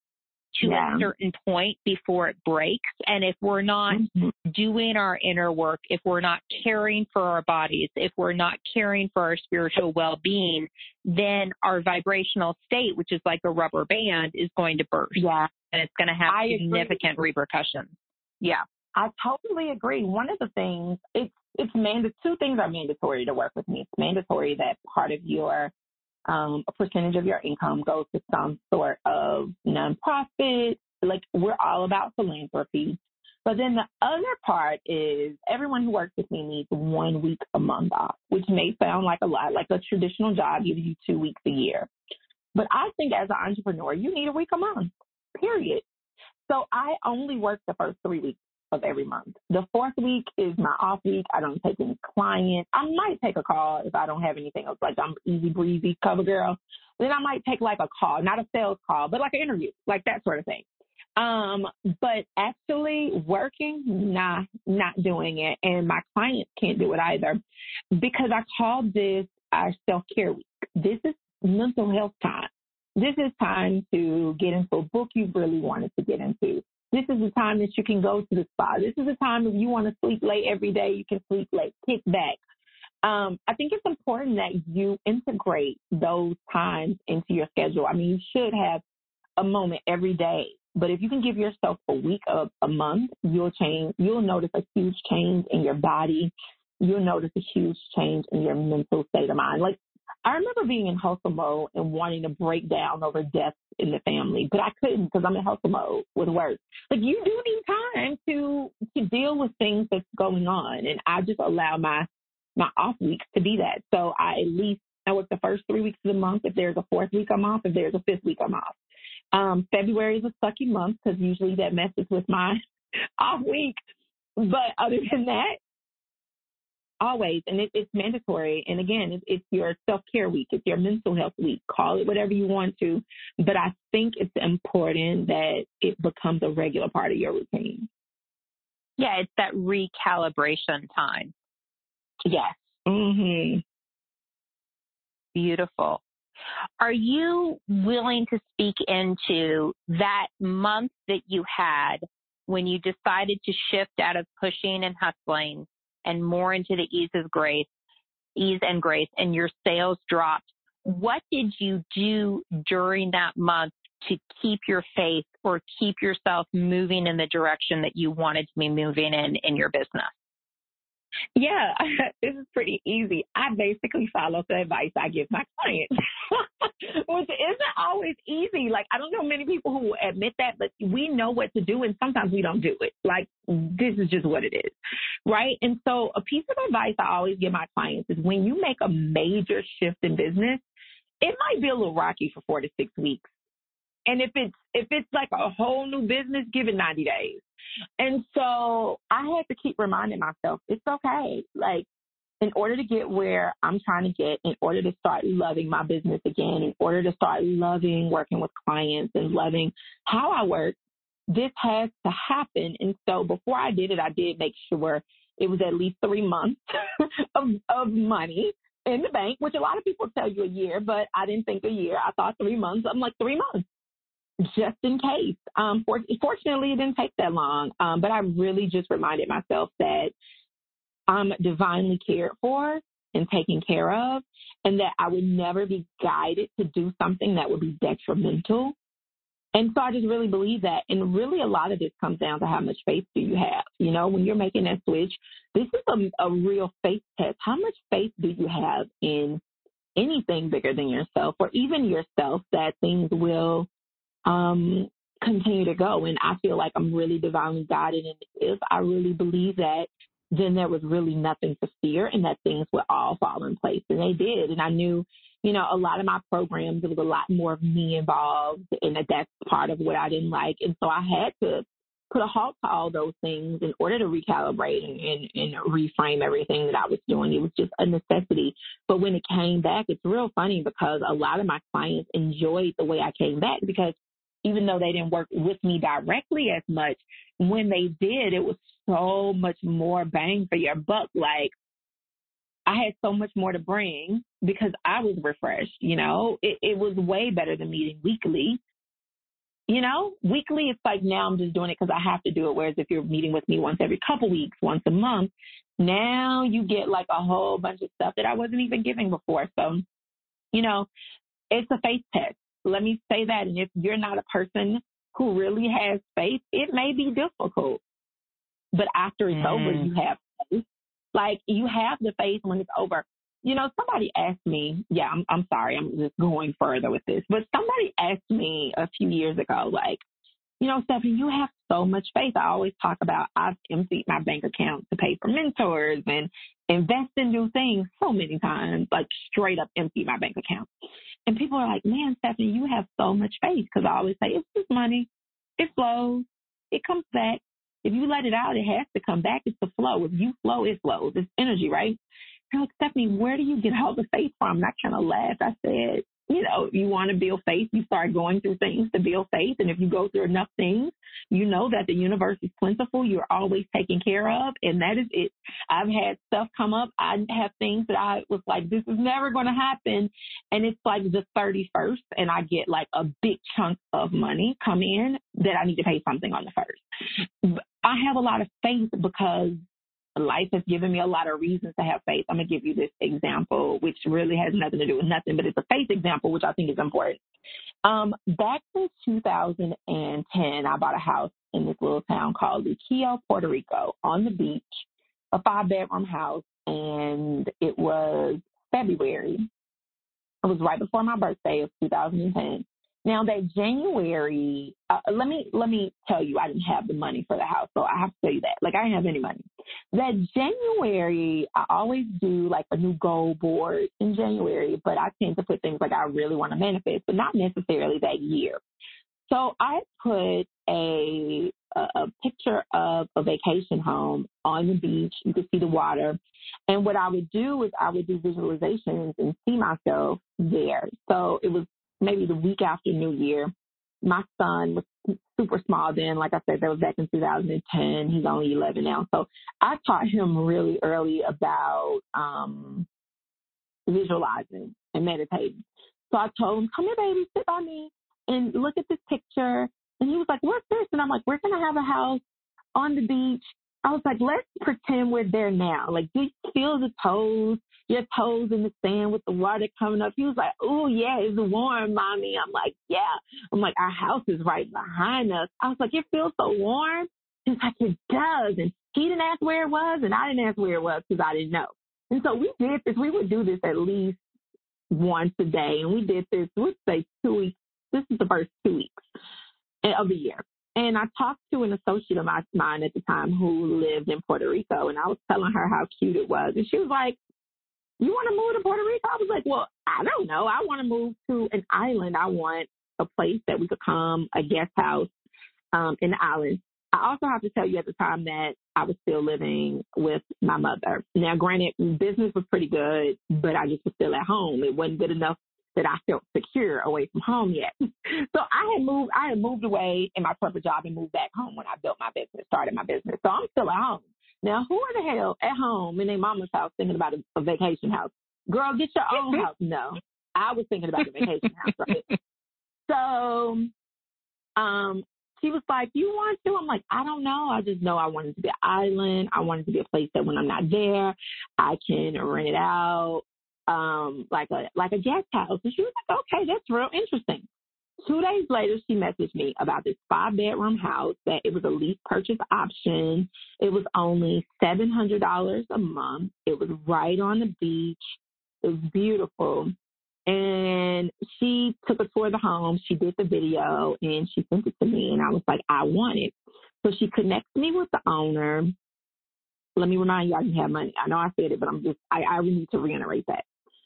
to
Yeah.
a certain point before it breaks. And if we're not
Mm-hmm.
doing our inner work, if we're not caring for our bodies, if we're not caring for our spiritual well-being, then our vibrational state, which is like a rubber band, is going to burst.
Yeah.
And it's going to have
I
significant
agree.
repercussions. Yeah.
I totally agree. One of the things, it's, it's mandatory, two things are mandatory to work with me. It's mandatory that part of your Um, a percentage of your income goes to some sort of nonprofit. Like, we're all about philanthropy. But then the other part is everyone who works with me needs one week a month off, which may sound like a lot, like a traditional job gives you two weeks a year. But I think as an entrepreneur, you need a week a month, period. So I only work the first three weeks of every month. The fourth week is my off week. I don't take any clients. I might take a call if I don't have anything else, like I'm easy breezy cover girl. Then I might take like a call, not a sales call, but like an interview, like that sort of thing. Um, but actually working, nah, not doing it. And my clients can't do it either, because I call this our self-care week. This is mental health time. This is time to get into a book you really wanted to get into. This is the time that you can go to the spa. This is the time if you want to sleep late every day, you can sleep late, kick back. Um, I think it's important that you integrate those times into your schedule. I mean, you should have a moment every day, but if you can give yourself a week of a month, you'll change. You'll notice a huge change in your body. You'll notice a huge change in your mental state of mind. Like, I remember being in hustle mode and wanting to break down over deaths in the family, but I couldn't because I'm in hustle mode with work. Like, you do need time to to deal with things that's going on, and I just allow my my off weeks to be that. So I at least I work the first three weeks of the month. If there's a fourth week, I'm off. If there's a fifth week, I'm off. Um, February is a sucky month because usually that messes with my off week. But other than that, always, and it, it's mandatory. And again, it, it's your self-care week. It's your mental health week. Call it whatever you want to. But I think it's important that it becomes a regular part of your routine.
Yeah, it's that recalibration time.
Yes. Mm-hmm.
Beautiful. Are you willing to speak into that month that you had when you decided to shift out of pushing and hustling and more into the ease of grace, ease and grace, and your sales dropped? What did you do during that month to keep your faith or keep yourself moving in the direction that you wanted to be moving in in your business?
Yeah, this is pretty easy. I basically follow the advice I give my clients, which isn't always easy. Like, I don't know many people who will admit that, but we know what to do, and sometimes we don't do it. Like, this is just what it is, right? And so a piece of advice I always give my clients is when you make a major shift in business, it might be a little rocky for four to six weeks. And if it's if it's like a whole new business, give it ninety days. And so I had to keep reminding myself, it's okay. Like, in order to get where I'm trying to get, in order to start loving my business again, in order to start loving working with clients and loving how I work, this has to happen. And so before I did it, I did make sure it was at least three months of, of money in the bank, which a lot of people tell you a year, but I didn't think a year. I thought three months. I'm like, three months. Just in case. Um, for, fortunately, it didn't take that long. Um, but I really just reminded myself that I'm divinely cared for and taken care of, and that I would never be guided to do something that would be detrimental. And so I just really believe that. And really, a lot of this comes down to how much faith do you have? You know, when you're making that switch, this is a, a real faith test. How much faith do you have in anything bigger than yourself, or even yourself, that things will um, continue to go? And I feel like I'm really divinely guided. And if I really believe that, then there was really nothing to fear, and that things would all fall in place. And they did. And I knew, you know, a lot of my programs, there was a lot more of me involved, and that that's part of what I didn't like. And so I had to put a halt to all those things in order to recalibrate and, and, and reframe everything that I was doing. It was just a necessity. But when it came back, it's real funny because a lot of my clients enjoyed the way I came back, because even though they didn't work with me directly as much, when they did, it was so much more bang for your buck. Like, I had so much more to bring because I was refreshed, you know. It, it was way better than meeting weekly. You know, weekly, it's like now I'm just doing it because I have to do it. Whereas if you're meeting with me once every couple weeks, once a month, now you get like a whole bunch of stuff that I wasn't even giving before. So, you know, it's a faith test. Let me say that. And if you're not a person who really has faith, it may be difficult. But after it's mm. over, you have faith. Like, you have the faith when it's over. You know, somebody asked me, yeah, I'm, I'm sorry, I'm just going further with this, but somebody asked me a few years ago, like, you know, Stephanie, you have so much faith. I always talk about I've emptied my bank account to pay for mentors and invest in new things so many times, like straight up empty my bank account. And people are like, man, Stephanie, you have so much faith. Because I always say, it's just money. It flows. It comes back. If you let it out, it has to come back. It's the flow. If you flow, it flows. It's energy, right? You're like, Stephanie, where do you get all the faith from? And I kind of laughed. I said, you know, if you want to build faith, you start going through things to build faith. And if you go through enough things, you know that the universe is plentiful. You're always taken care of. And that is it. I've had stuff come up. I have things that I was like, this is never going to happen. And it's like the thirty-first, and I get like a big chunk of money come in that I need to pay something on the first. I have a lot of faith because life has given me a lot of reasons to have faith. I'm going to give you this example, which really has nothing to do with nothing, but it's a faith example, which I think is important. Um, back in two thousand ten, I bought a house in this little town called Luquillo, Puerto Rico, on the beach, a five-bedroom house, and it was February. It was right before my birthday of two thousand ten. Now, that January, uh, let me let me tell you, I didn't have the money for the house, so I have to tell you that. Like, I didn't have any money. That January, I always do, like, a new goal board in January, but I tend to put things like I really want to manifest, but not necessarily that year. So I put a, a, a picture of a vacation home on the beach. You could see the water. And what I would do is I would do visualizations and see myself there. So it was maybe the week after New Year. My son was super small then. Like I said, that was back in two thousand ten. He's only eleven now. So I taught him really early about um, visualizing and meditating. So I told him, come here, baby, sit by me and look at this picture. And he was like, what's this? And I'm like, we're going to have a house on the beach. I was like, let's pretend we're there now. Like, do you feel the toes, your toes in the sand with the water coming up? He was like, oh, yeah, it's warm, Mommy. I'm like, yeah. I'm like, our house is right behind us. I was like, it feels so warm. She's like, it does. And he didn't ask where it was, and I didn't ask where it was because I didn't know. And so we did this. We would do this at least once a day, and we did this, we'd say two weeks. This is the first two weeks of the year. And I talked to an associate of mine at the time who lived in Puerto Rico, and I was telling her how cute it was. And she was like, you want to move to Puerto Rico? I was like, well, I don't know. I want to move to an island. I want a place that we could come, a guest house um, in the island. I also have to tell you at the time that I was still living with my mother. Now, granted, business was pretty good, but I just was still at home. It wasn't good enough that I felt secure away from home yet. So I had moved, I had moved away in my corporate job and moved back home when I built my business, started my business. So I'm still at home. Now, who in the hell at home in their mama's house thinking about a, a vacation house? Girl, get your own house. No, I was thinking about a vacation house, right? So, um, she was like, you want to? I'm like, I don't know. I just know I wanted to be an island. I wanted to be a place that when I'm not there, I can rent it out, um, like a like a guest house. And she was like, okay, that's real interesting. Two days later, she messaged me about this five-bedroom house that it was a lease purchase option. It was only seven hundred dollars a month. It was right on the beach. It was beautiful. And she took a tour of the home. She did the video, and she sent it to me. And I was like, I want it. So she connects me with the owner. Let me remind you, I didn't have money. I know I said it, but I'm just, I, I need to reiterate that.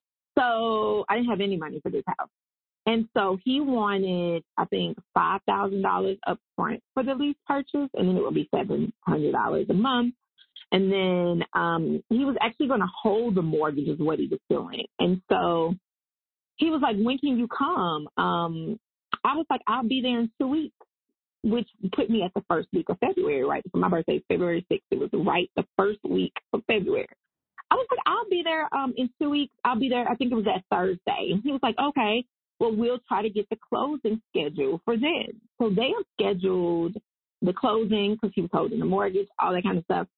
So I didn't have any money for this house. And so he wanted, I think, five thousand dollars up front for the lease purchase, and then it would be seven hundred dollars a month. And then um, he was actually going to hold the mortgage is what he was doing. And so he was like, when can you come? Um, I was like, I'll be there in two weeks, which put me at the first week of February, right? So my birthday is February sixth. It was right the first week of February. I was like, I'll be there um, in two weeks. I'll be there. I think it was that Thursday. And he was like, okay, well, we'll try to get the closing schedule for then. So they have scheduled the closing because he was holding the mortgage, all that kind of stuff.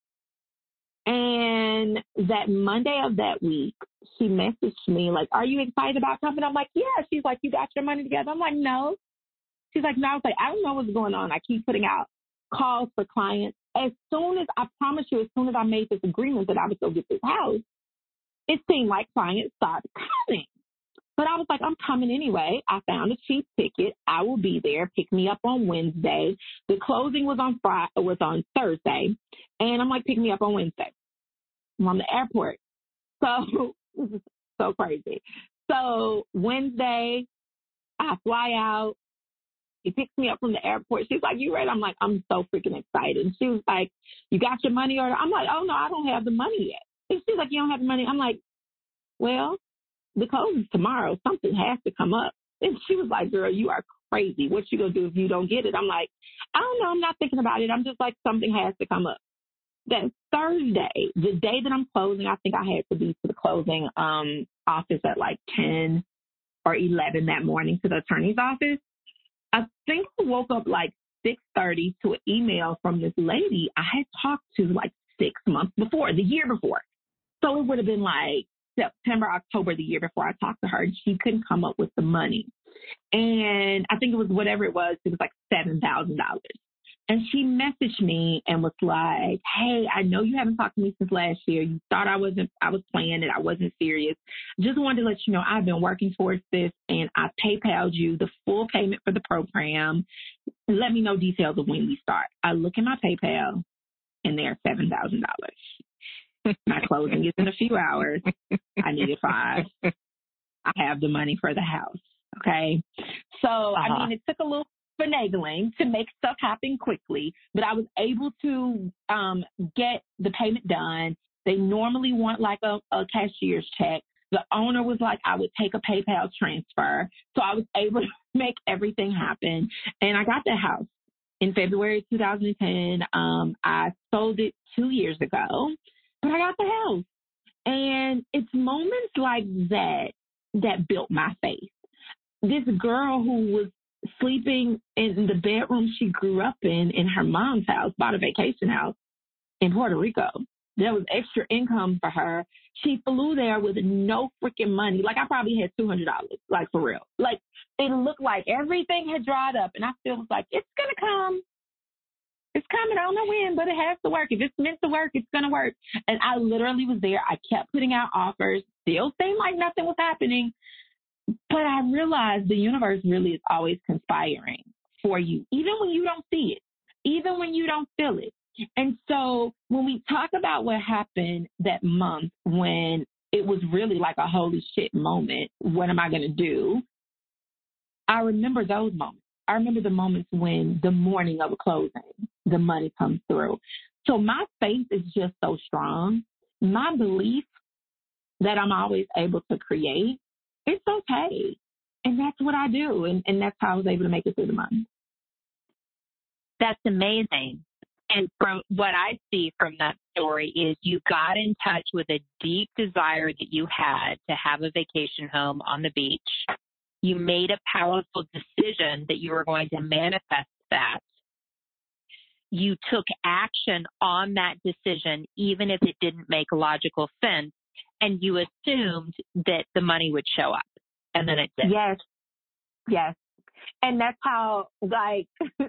And that Monday of that week, she messaged me like, are you excited about coming? I'm like, yeah. She's like, you got your money together? I'm like, no. She's like, no. I was like, I don't know what's going on. I keep putting out calls for clients. As soon as, I promise you, as soon as I made this agreement that I would go get this house, it seemed like clients started coming. But I was like, I'm coming anyway. I found a cheap ticket. I will be there. Pick me up on Wednesday. The closing was on Friday, was on Thursday. And I'm like, pick me up on Wednesday. I'm on the airport. So this is so crazy. So Wednesday, I fly out. He picks me up from the airport. She's like, you ready? I'm like, I'm so freaking excited. And she was like, you got your money order? I'm like, oh, no, I don't have the money yet. And she's like, you don't have the money? I'm like, well, the closing's tomorrow. Something has to come up. And she was like, girl, you are crazy. What you going to do if you don't get it? I'm like, I don't know. I'm not thinking about it. I'm just like, something has to come up. That Thursday, the day that I'm closing, I think I had to be to the closing um, office at like ten or eleven that morning to the attorney's office. I think I woke up like six thirty to an email from this lady I had talked to like six months before, the year before. So it would have been like September, October, the year before I talked to her, and she couldn't come up with the money. And I think it was whatever it was, it was like seven thousand dollars. And she messaged me and was like, hey, I know you haven't talked to me since last year. You thought I wasn't, I was playing it. I wasn't serious. Just wanted to let you know I've been working towards this, and I PayPal'd you the full payment for the program. Let me know details of when we start. I look at my PayPal, and there's seven thousand dollars. My closing is in a few hours. I needed five. I have the money for the house. Okay. So, uh-huh. I mean, it took a little finagling to make stuff happen quickly, but I was able to um, get the payment done. They normally want like a, a cashier's check. The owner was like, I would take a PayPal transfer. So I was able to make everything happen. And I got the house in February two thousand ten. Um, I sold it two years ago, but I got the house. And it's moments like that that built my faith. This girl who was sleeping in the bedroom she grew up in, in her mom's house, bought a vacation house in Puerto Rico. There was extra income for her. She flew there with no freaking money. Like, I probably had two hundred dollars, like, for real. Like, it looked like everything had dried up, and I still was like, it's going to come. It's coming. I don't know when, but it has to work. If it's meant to work, it's going to work. And I literally was there. I kept putting out offers. Still seemed like nothing was happening. But I realized the universe really is always conspiring for you, even when you don't see it, even when you don't feel it. And so when we talk about what happened that month when it was really like a holy shit moment, what am I going to do? I remember those moments. I remember the moments when the morning of a closing, the money comes through. So my faith is just so strong. My belief that I'm always able to create, it's okay. And that's what I do. And, and that's how I was able to make it through the month.
That's amazing. And from what I see from that story is you got in touch with a deep desire that you had to have a vacation home on the beach. You made a powerful decision that you were going to manifest that. You took action on that decision, even if it didn't make logical sense, and you assumed that the money would show up. And then it did.
Yes. Yes. And that's how, like,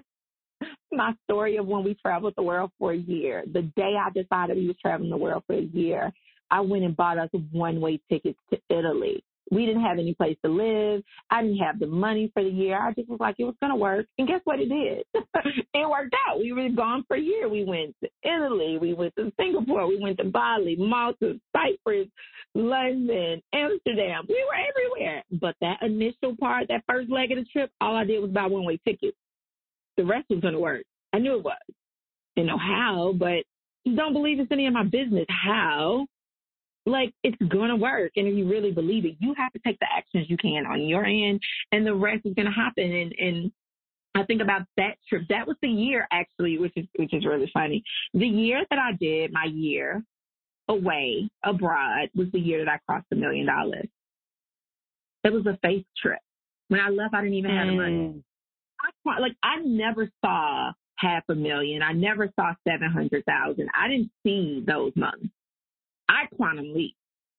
my story of when we traveled the world for a year. The day I decided we was traveling the world for a year, I went and bought us one-way tickets to Italy. We didn't have any place to live. I didn't have the money for the year. I just was like, it was going to work. And guess what? It did. It worked out. We were gone for a year. We went to Italy. We went to Singapore. We went to Bali, Malta, Cyprus, London, Amsterdam. We were everywhere. But that initial part, that first leg of the trip, all I did was buy one-way tickets. The rest was going to work. I knew it was. Didn't know how, but don't believe it's any of my business how. Like, it's going to work. And if you really believe it, you have to take the actions you can on your end, and the rest is going to happen. And, and I think about that trip. That was the year, actually, which is which is really funny. The year that I did my year away abroad was the year that I crossed a million dollars. It was a faith trip. When I left, I didn't even have the money. I, like, I never saw half a million. I never saw seven hundred thousand. I didn't see those months. I quantum leap.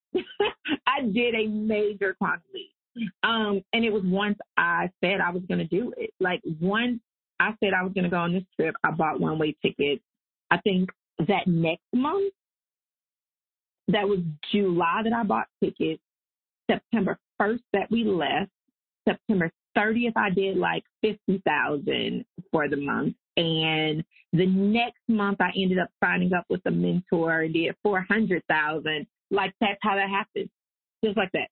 I did a major quantum leap. Um, and it was once I said I was going to do it. Like, once I said I was going to go on this trip, I bought one-way tickets. I think that next month, that was July that I bought tickets. September first that we left. September thirtieth, I did like fifty thousand for the month. And the next month, I ended up signing up with a mentor and did four hundred thousand. Like, that's how that happened. Just like that.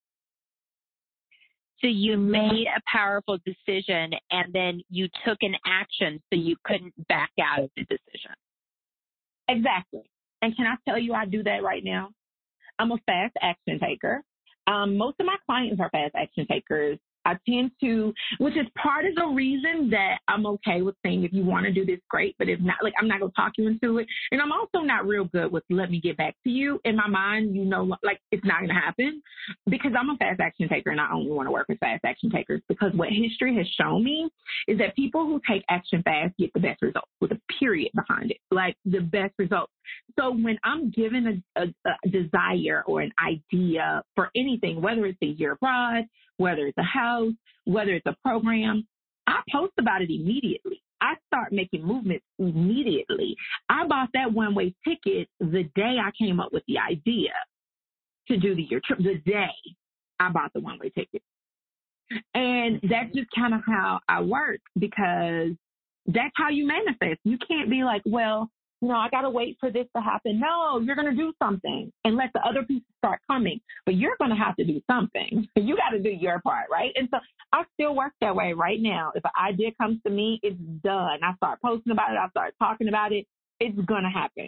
So you made a powerful decision, and then you took an action so you couldn't back out of the decision.
Exactly. And can I tell you, I do that right now? I'm a fast action taker. Um, most of my clients are fast action takers. I tend to, which is part of the reason that I'm okay with saying, if you want to do this, great. But if not, like, I'm not going to talk you into it. And I'm also not real good with let me get back to you. In my mind, you know, like, it's not going to happen because I'm a fast action taker, and I only want to work with fast action takers, because what history has shown me is that people who take action fast get the best results, with a period behind it, like the best results. So when I'm given a, a, a desire or an idea for anything, whether it's a year abroad, whether it's a house, whether it's a program, I post about it immediately. I start making movements immediately. I bought that one-way ticket the day I came up with the idea to do the year trip. The day I bought the one-way ticket. And that's just kind of how I work, because that's how you manifest. You can't be like, well, you know, I got to wait for this to happen. No, you're going to do something and let the other pieces start coming. But you're going to have to do something. You got to do your part, right? And so I still work that way right now. If an idea comes to me, it's done. I start posting about it. I start talking about it. It's going to happen.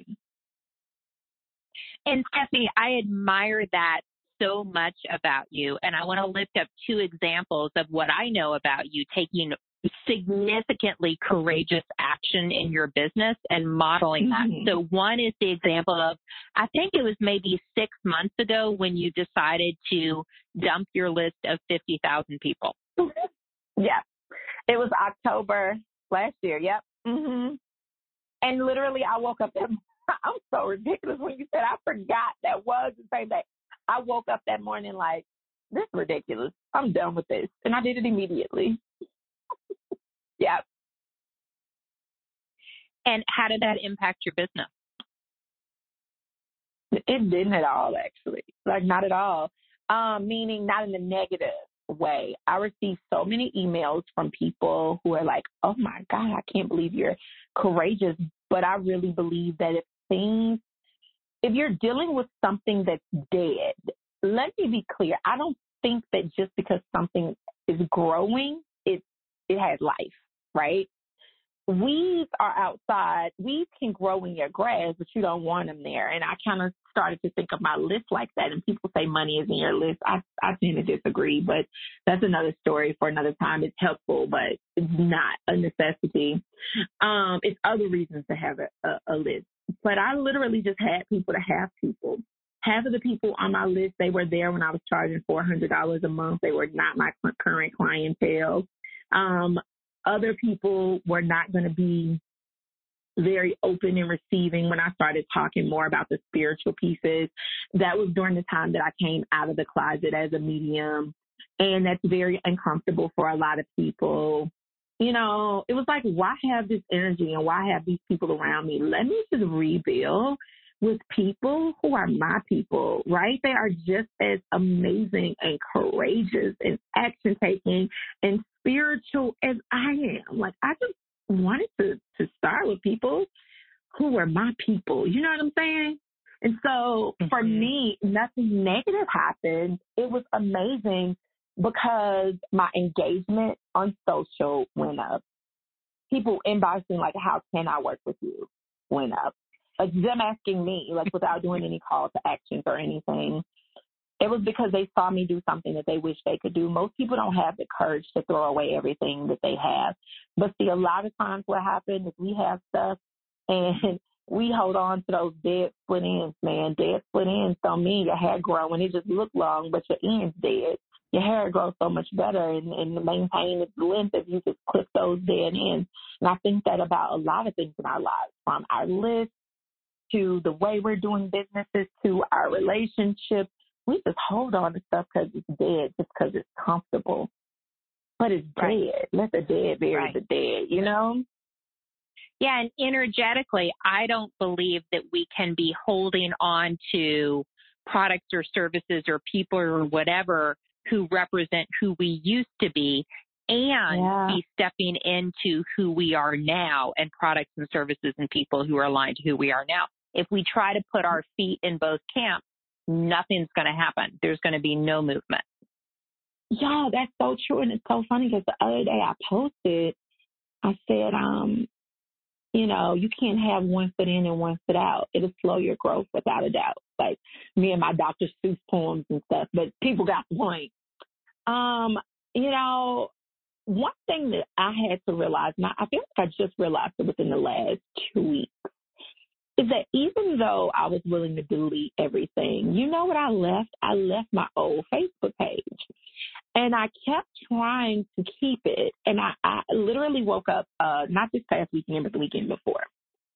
And Stephanie, I admire that so much about you. And I want to lift up two examples of what I know about you taking significantly courageous action in your business and modeling that. Mm-hmm. So one is the example of, I think it was maybe six months ago when you decided to dump your list of fifty thousand people.
Yeah. It was October last year. Yep. Mm-hmm. And literally I woke up that, I'm so ridiculous when you said I forgot that was the same day. I woke up that morning like, this is ridiculous. I'm done with this. And I did it immediately. Yeah.
And how did that impact your business?
It didn't at all, actually. Like, not at all. Um, meaning not in a negative way. I received so many emails from people who are like, oh my God, I can't believe you're courageous. But I really believe that if things, if you're dealing with something that's dead, let me be clear. I don't think that just because something is growing, it, it has life, right? Weeds are outside. Weeds can grow in your grass, but you don't want them there. And I kind of started to think of my list like that. And people say money is in your list. I, I tend to disagree, but that's another story for another time. It's helpful, but it's not a necessity. Um, it's other reasons to have a, a, a list. But I literally just had people to have people. Half of the people on my list, they were there when I was charging four hundred dollars a month. They were not my current clientele. Um, Other people were not going to be very open and receiving when I started talking more about the spiritual pieces. That was during the time that I came out of the closet as a medium. And that's very uncomfortable for a lot of people. You know, it was like, why have this energy and why have these people around me? Let me just rebuild with people who are my people, right? They are just as amazing and courageous and action taking and spiritual as I am. Like, I just wanted to, to start with people who were my people. You know what I'm saying? And so for mm-hmm. me, nothing negative happened. It was amazing because my engagement on social went up. People inboxing like, how can I work with you? Went up. Like them asking me, like without doing any call to actions or anything. It was because they saw me do something that they wish they could do. Most people don't have the courage to throw away everything that they have. But see, a lot of times what happens is we have stuff and we hold on to those dead split ends, man. Dead split ends don't mean your hair growing. It just look long, but your end's dead. Your hair grows so much better and, and maintain its length if you just clip those dead ends. And I think that about a lot of things in our lives, from our list to the way we're doing businesses to our relationships. We just hold on to stuff because it's dead, just because it's comfortable. But it's right. dead. Let the dead bury right. the dead, you know?
Yeah, and energetically, I don't believe that we can be holding on to products or services or people or whatever who represent who we used to be and yeah. be stepping into who we are now and products and services and people who are aligned to who we are now. If we try to put our feet in both camps, nothing's going to happen. There's going to be no movement.
Yeah, that's so true. And it's so funny because the other day I posted, I said, um, you know, you can't have one foot in and one foot out. It'll slow your growth without a doubt. Like me and my Doctor Seuss poems and stuff, but people got the point. Um, you know, one thing that I had to realize, and I feel like I just realized it within the last two weeks, is that even though I was willing to delete everything, you know what I left? I left my old Facebook page. And I kept trying to keep it. And I, I literally woke up, uh, not this past weekend, but the weekend before.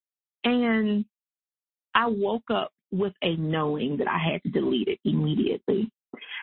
And I woke up with a knowing that I had to delete it immediately.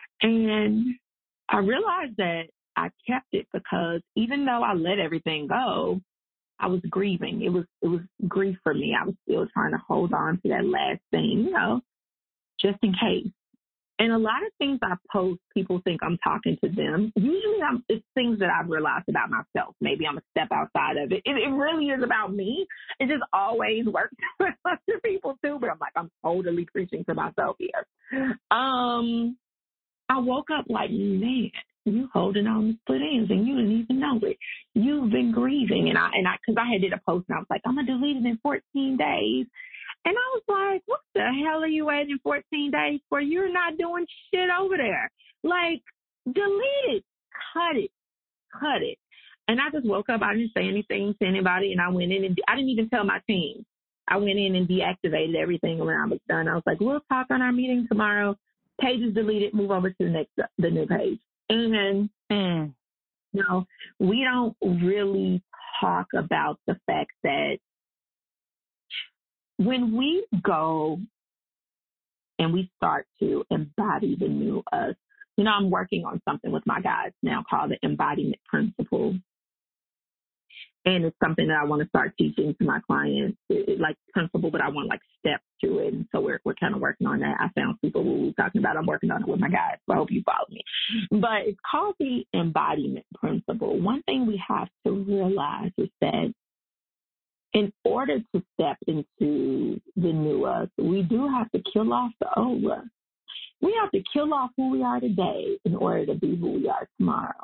And I realized that I kept it because even though I let everything go, I was grieving. It was it was grief for me. I was still trying to hold on to that last thing, you know, just in case. And a lot of things I post, people think I'm talking to them. Usually I'm, it's things that I've realized about myself. Maybe I'm a step outside of it. It, it really is about me. It just always works for other people too. But I'm like, I'm totally preaching to myself here. Um, I woke up like, man, you holding on to split ends and you didn't even know it. You've been grieving. And I, and I, cause I had did a post and I was like, I'm going to delete it in fourteen days. And I was like, what the hell are you waiting fourteen days for? You're not doing shit over there. Like, delete it. Cut it. Cut it. And I just woke up. I didn't say anything to anybody. And I went in and I didn't even tell my team. I went in and deactivated everything when I was done. I was like, we'll talk on our meeting tomorrow. Page is deleted. Move over to the next, the new page. And, mm, you know, we don't really talk about the fact that when we go and we start to embody the new us, you know, I'm working on something with my guys now called the embodiment principle. And it's something that I want to start teaching to my clients, it, it, like principle, but I want like steps to it. And so we're we're kind of working on that. I found people who were talking about. I'm working on it with my guys. So I hope you follow me. But it's called the embodiment principle. One thing we have to realize is that in order to step into the new us, we do have to kill off the old us. We have to kill off who we are today in order to be who we are tomorrow.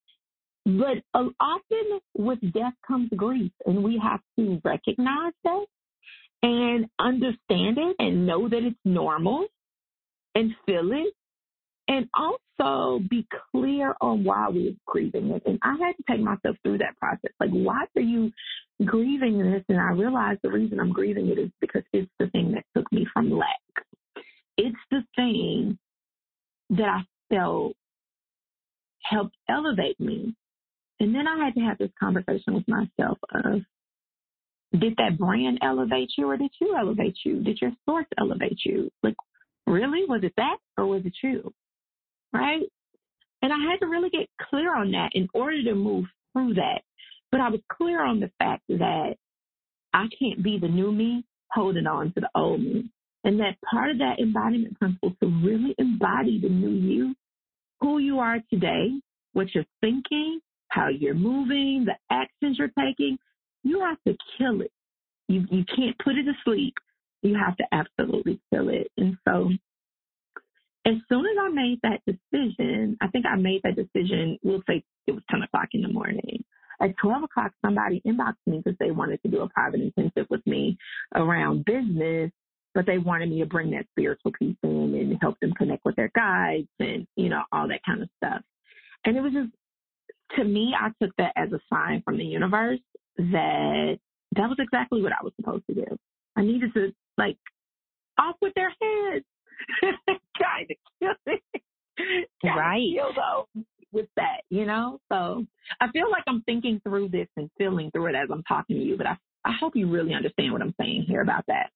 But uh, often with death comes grief, and we have to recognize that and understand it and know that it's normal and feel it, and also be clear on why we're grieving it. And I had to take myself through that process. Like, why are you grieving this? And I realized the reason I'm grieving it is because it's the thing that took me from lack. It's the thing that I felt helped elevate me. And then I had to have this conversation with myself of, did that brand elevate you, or did you elevate you? Did your source elevate you? Like, really? Was it that, or was it you? Right? And I had to really get clear on that in order to move through that. But I was clear on the fact that I can't be the new me holding on to the old me. And that part of that embodiment principle, to really embody the new you, who you are today, what you're thinking, how you're moving, the actions you're taking, you have to kill it. You you can't put it to sleep. You have to absolutely kill it. And so as soon as I made that decision, I think I made that decision, we'll say it was ten o'clock in the morning. At twelve o'clock, somebody inboxed me because they wanted to do a private intensive with me around business, but they wanted me to bring that spiritual piece in and help them connect with their guides and, you know, all that kind of stuff. And it was just, to me, I took that as a sign from the universe that that was exactly what I was supposed to do. I needed to, like, off with their heads. Kind of kill it.
Right.
Kill those with that, you know? So I feel like I'm thinking through this and feeling through it as I'm talking to you, but I, I hope you really understand what I'm saying here about that.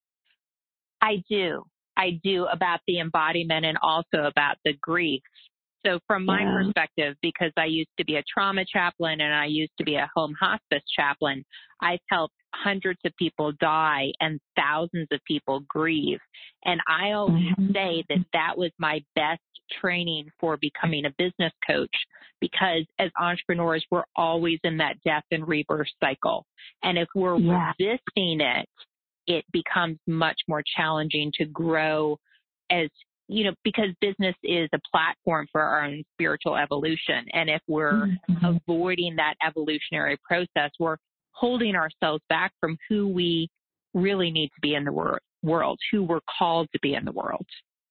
I do. I do, about the embodiment and also about the grief. So from my
Yeah.
perspective, because I used to be a trauma chaplain and I used to be a home hospice chaplain, I've helped hundreds of people die and thousands of people grieve. And I always
Mm-hmm.
say that that was my best training for becoming a business coach, because as entrepreneurs, we're always in that death and rebirth cycle. And if we're
Yeah.
resisting it, it becomes much more challenging to grow as, you know, because business is a platform for our own spiritual evolution. And if we're
Mm-hmm.
avoiding that evolutionary process, we're holding ourselves back from who we really need to be in the wor- world, who we're called to be in the world.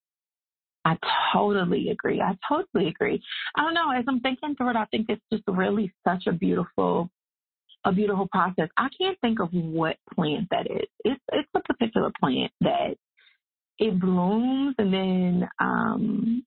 I totally agree. I totally agree. I don't know. As I'm thinking through it, I think it's just really such a beautiful, a beautiful process. I can't think of what plant that is. It's it's a particular plant that it blooms and then um,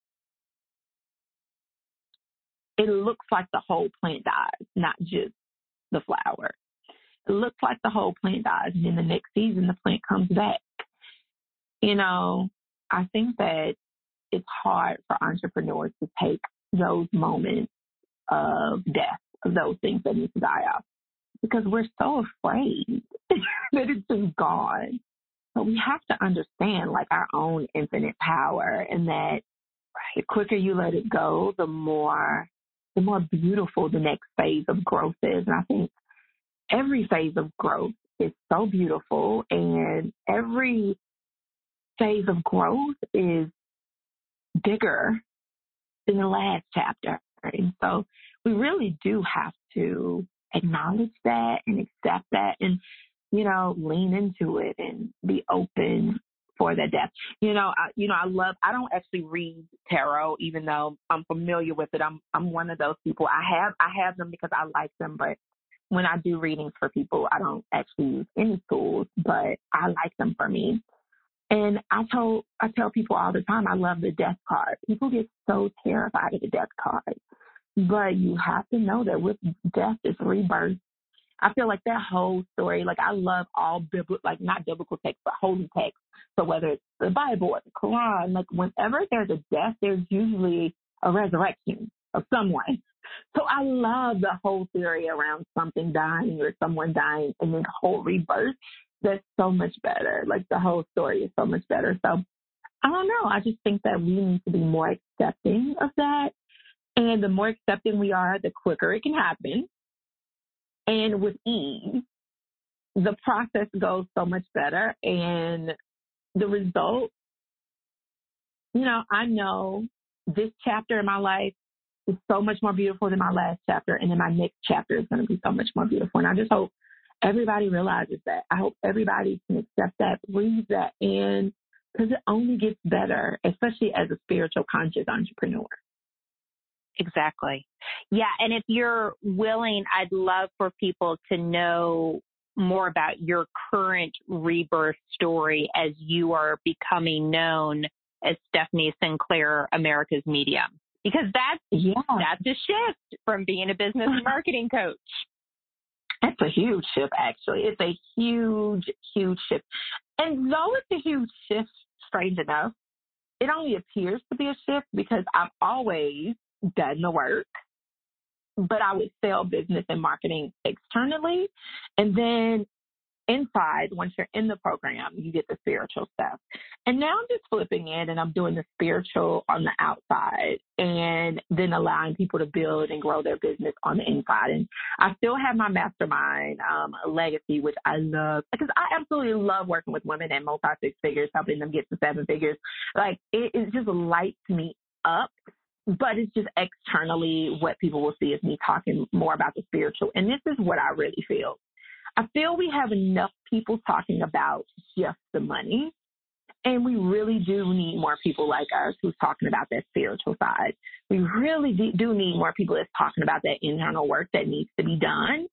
it looks like the whole plant dies, not just the flower. It looks like the whole plant dies, and then the next season the plant comes back. You know, I think that it's hard for entrepreneurs to take those moments of death, of those things that need to die off, because we're so afraid that it's just gone. But we have to understand, like, our own infinite power, and that the quicker you let it go, the more, the more beautiful the next phase of growth is. And I think every phase of growth is so beautiful, and every phase of growth is bigger than the last chapter. And so we really do have to acknowledge that and accept that and, you know, lean into it and be open for that death. You know, I, you know, I love, I don't actually read tarot, even though I'm familiar with it. I'm, I'm one of those people. I have, I have them because I like them, but when I do readings for people, I don't actually use any tools, but I like them for me. And I told, I tell people all the time, I love the death card. People get so terrified of the death card, but you have to know that with death is rebirth. I feel like that whole story, like I love all biblical, like not biblical text, but holy text. So whether it's the Bible or the Quran, like whenever there's a death, there's usually a resurrection of someone. So I love the whole theory around something dying or someone dying and then whole rebirth. That's so much better. Like the whole story is so much better. So I don't know. I just think that we need to be more accepting of that. And the more accepting we are, the quicker it can happen. And with ease, the process goes so much better. And the result, you know, I know this chapter in my life is so much more beautiful than my last chapter. And then my next chapter is going to be so much more beautiful. And I just hope everybody realizes that. I hope everybody can accept that, breathe that in, because it only gets better, especially as a spiritual conscious entrepreneur.
Exactly. Yeah. And if you're willing, I'd love for people to know more about your current rebirth story as you are becoming known as Stephanie Sinclair, America's Medium, because that's,
yeah.
that's a shift from being a business and marketing coach.
That's a huge shift, actually. It's a huge, huge shift. And though it's a huge shift, strange enough, it only appears to be a shift because I've always done the work, but I would sell business and marketing externally. And then inside, once you're in the program, you get the spiritual stuff. And now I'm just flipping it and I'm doing the spiritual on the outside and then allowing people to build and grow their business on the inside. And I still have my mastermind um, legacy, which I love because I absolutely love working with women at multi-six figures, helping them get to seven figures. Like it, it just lights me up. But it's just externally what people will see is me talking more about the spiritual. And this is what I really feel. I feel we have enough people talking about just the money. And we really do need more people like us who's talking about that spiritual side. We really do need more people that's talking about that internal work that needs to be done,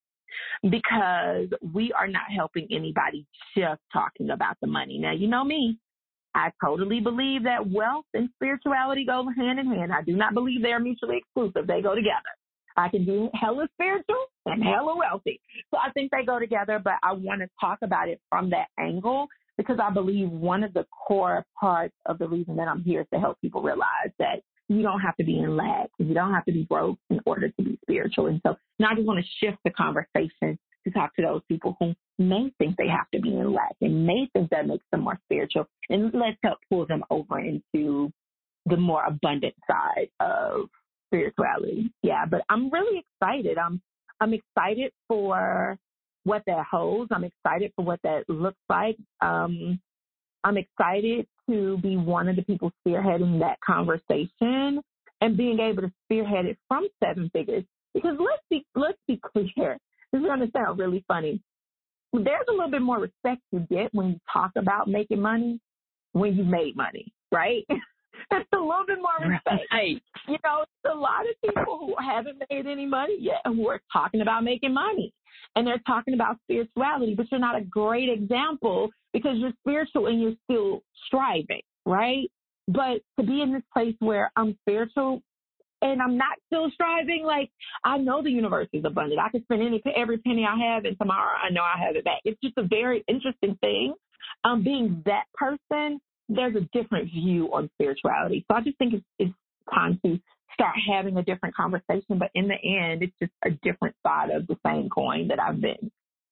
because we are not helping anybody just talking about the money. Now, you know me. I totally believe that wealth and spirituality go hand in hand. I do not believe they're mutually exclusive. They go together. I can be hella spiritual and hella wealthy. So I think they go together, but I want to talk about it from that angle because I believe one of the core parts of the reason that I'm here is to help people realize that you don't have to be in lack. You don't have to be broke in order to be spiritual. And so now I just want to shift the conversation to talk to those people who may think they have to be in lack and may think that makes them more spiritual. And let's help pull them over into the more abundant side of spirituality. Yeah, but I'm really excited. I'm I'm excited for what that holds. I'm excited for what that looks like. Um, I'm excited to be one of the people spearheading that conversation and being able to spearhead it from seven figures. Because let's be let's be clear. This is going to sound really funny. There's a little bit more respect you get when you talk about making money when you made money, right? That's a little bit more respect.
Right.
You know, it's a lot of people who haven't made any money yet who are talking about making money. And they're talking about spirituality, but you're not a great example because you're spiritual and you're still striving, right? But to be in this place where I'm spiritual and I'm not still striving, like, I know the universe is abundant. I can spend any every penny I have, and tomorrow I know I have it back. It's just a very interesting thing. Um, being that person, there's a different view on spirituality. So I just think it's, it's time to start having a different conversation. But in the end, it's just a different side of the same coin that I've been.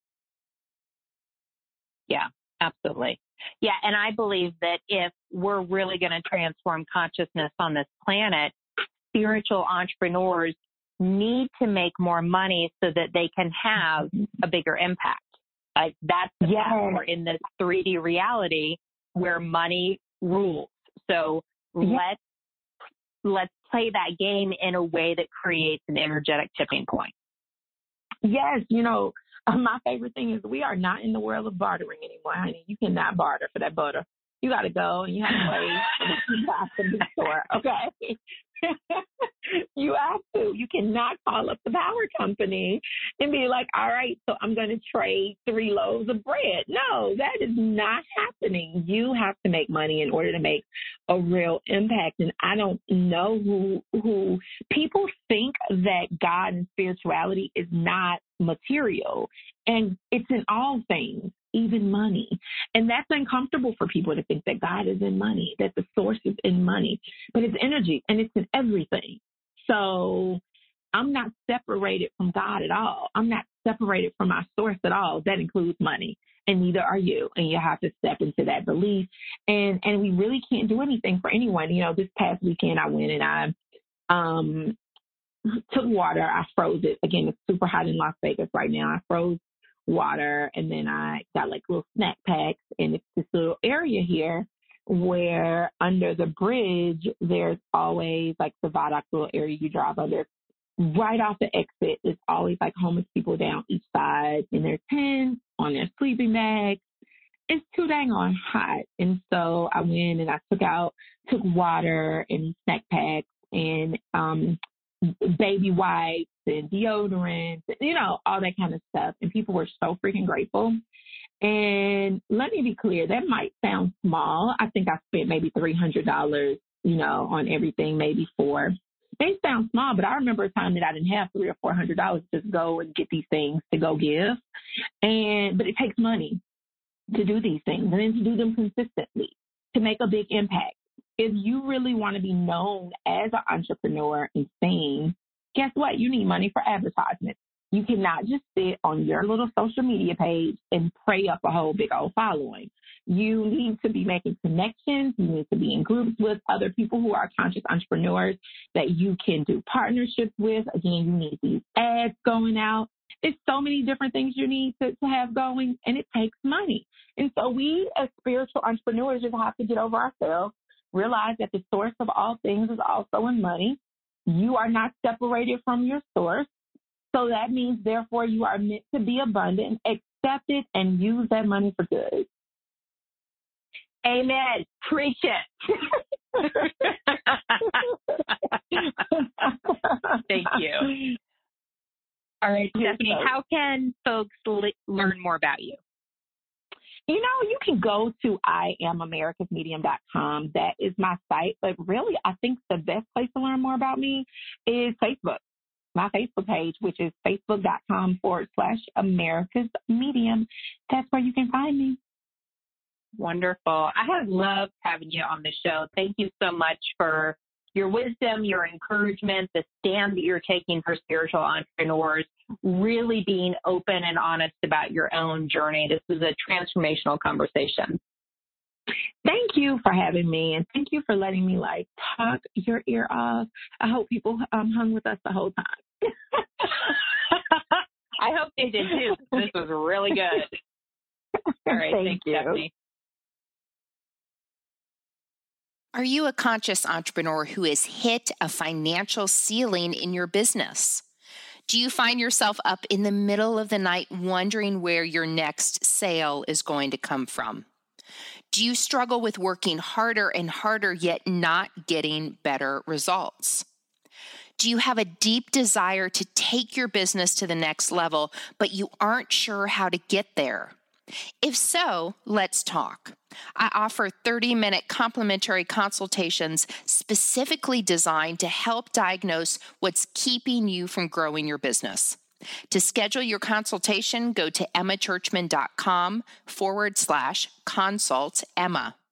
Yeah, absolutely. Yeah, and I believe that if we're really going to transform consciousness on this planet, spiritual entrepreneurs need to make more money so that they can have a bigger impact. Like that's the
yes.
We're in this three D reality where money rules. So yes. let's let's play that game in a way that creates an energetic tipping point.
Yes, you know, my favorite thing is we are not in the world of bartering anymore, honey. You cannot barter for that butter. You got to go and you have to wait and you buy from the store, okay? You have to. You cannot call up the power company and be like, all right, so I'm going to trade three loaves of bread. No, that is not happening. You have to make money in order to make a real impact. And I don't know who, who people think that God and spirituality is not material. And it's in all things, even money. And that's uncomfortable for people to think that God is in money, that the source is in money. But it's energy and it's in everything. So I'm not separated from God at all. I'm not separated from my source at all. That includes money. And neither are you. And you have to step into that belief. And and we really can't do anything for anyone. You know, this past weekend I went and I um took water. I froze it. Again, it's super hot in Las Vegas right now. I froze water, and then I got like little snack packs. And it's this little area here where under the bridge, there's always like the viaduct little area you drive under. Right off the exit, there's always like homeless people down each side in their tents, on their sleeping bags. It's too dang on hot. And so I went and I took out, took water and snack packs and um, baby wipes and deodorant, you know, all that kind of stuff. And people were so freaking grateful. And let me be clear, that might sound small. I think I spent maybe three hundred dollars, you know, on everything, maybe four. They sound small, but I remember a time that I didn't have three or four hundred dollars to just go and get these things to go give. And but it takes money to do these things and then to do them consistently, to make a big impact. If you really want to be known as an entrepreneur and seen, guess what? You need money for advertisement. You cannot just sit on your little social media page and pray up a whole big old following. You need to be making connections. You need to be in groups with other people who are conscious entrepreneurs that you can do partnerships with. Again, you need these ads going out. There's so many different things you need to, to have going, and it takes money. And so we as spiritual entrepreneurs just have to get over ourselves, realize that the source of all things is also in money. You are not separated from your source. So that means, therefore, you are meant to be abundant, accept it, and use that money for good.
Amen. Preach it. Thank you. All right, Stephanie, how can folks le- learn more about you?
You know, you can go to I am americas medium dot com. That is my site. But really, I think the best place to learn more about me is Facebook. My Facebook page, which is facebook.com forward slash America's Medium. That's where you can find me.
Wonderful. I have loved having you on the show. Thank you so much for your wisdom, your encouragement, the stand that you're taking for spiritual entrepreneurs, really being open and honest about your own journey. This was a transformational conversation.
Thank you for having me, and thank you for letting me, like, talk your ear off. I hope people um, hung with us the whole time.
I hope they did, too. This was really good. All right.
Thank
thanks,
you.
Stephanie.
Are you a conscious entrepreneur who has hit a financial ceiling in your business? Do you find yourself up in the middle of the night wondering where your next sale is going to come from? Do you struggle with working harder and harder yet not getting better results? Do you have a deep desire to take your business to the next level, but you aren't sure how to get there? If so, let's talk. I offer thirty-minute complimentary consultations specifically designed to help diagnose what's keeping you from growing your business. To schedule your consultation, go to emmachurchman.com forward slash consult Emma.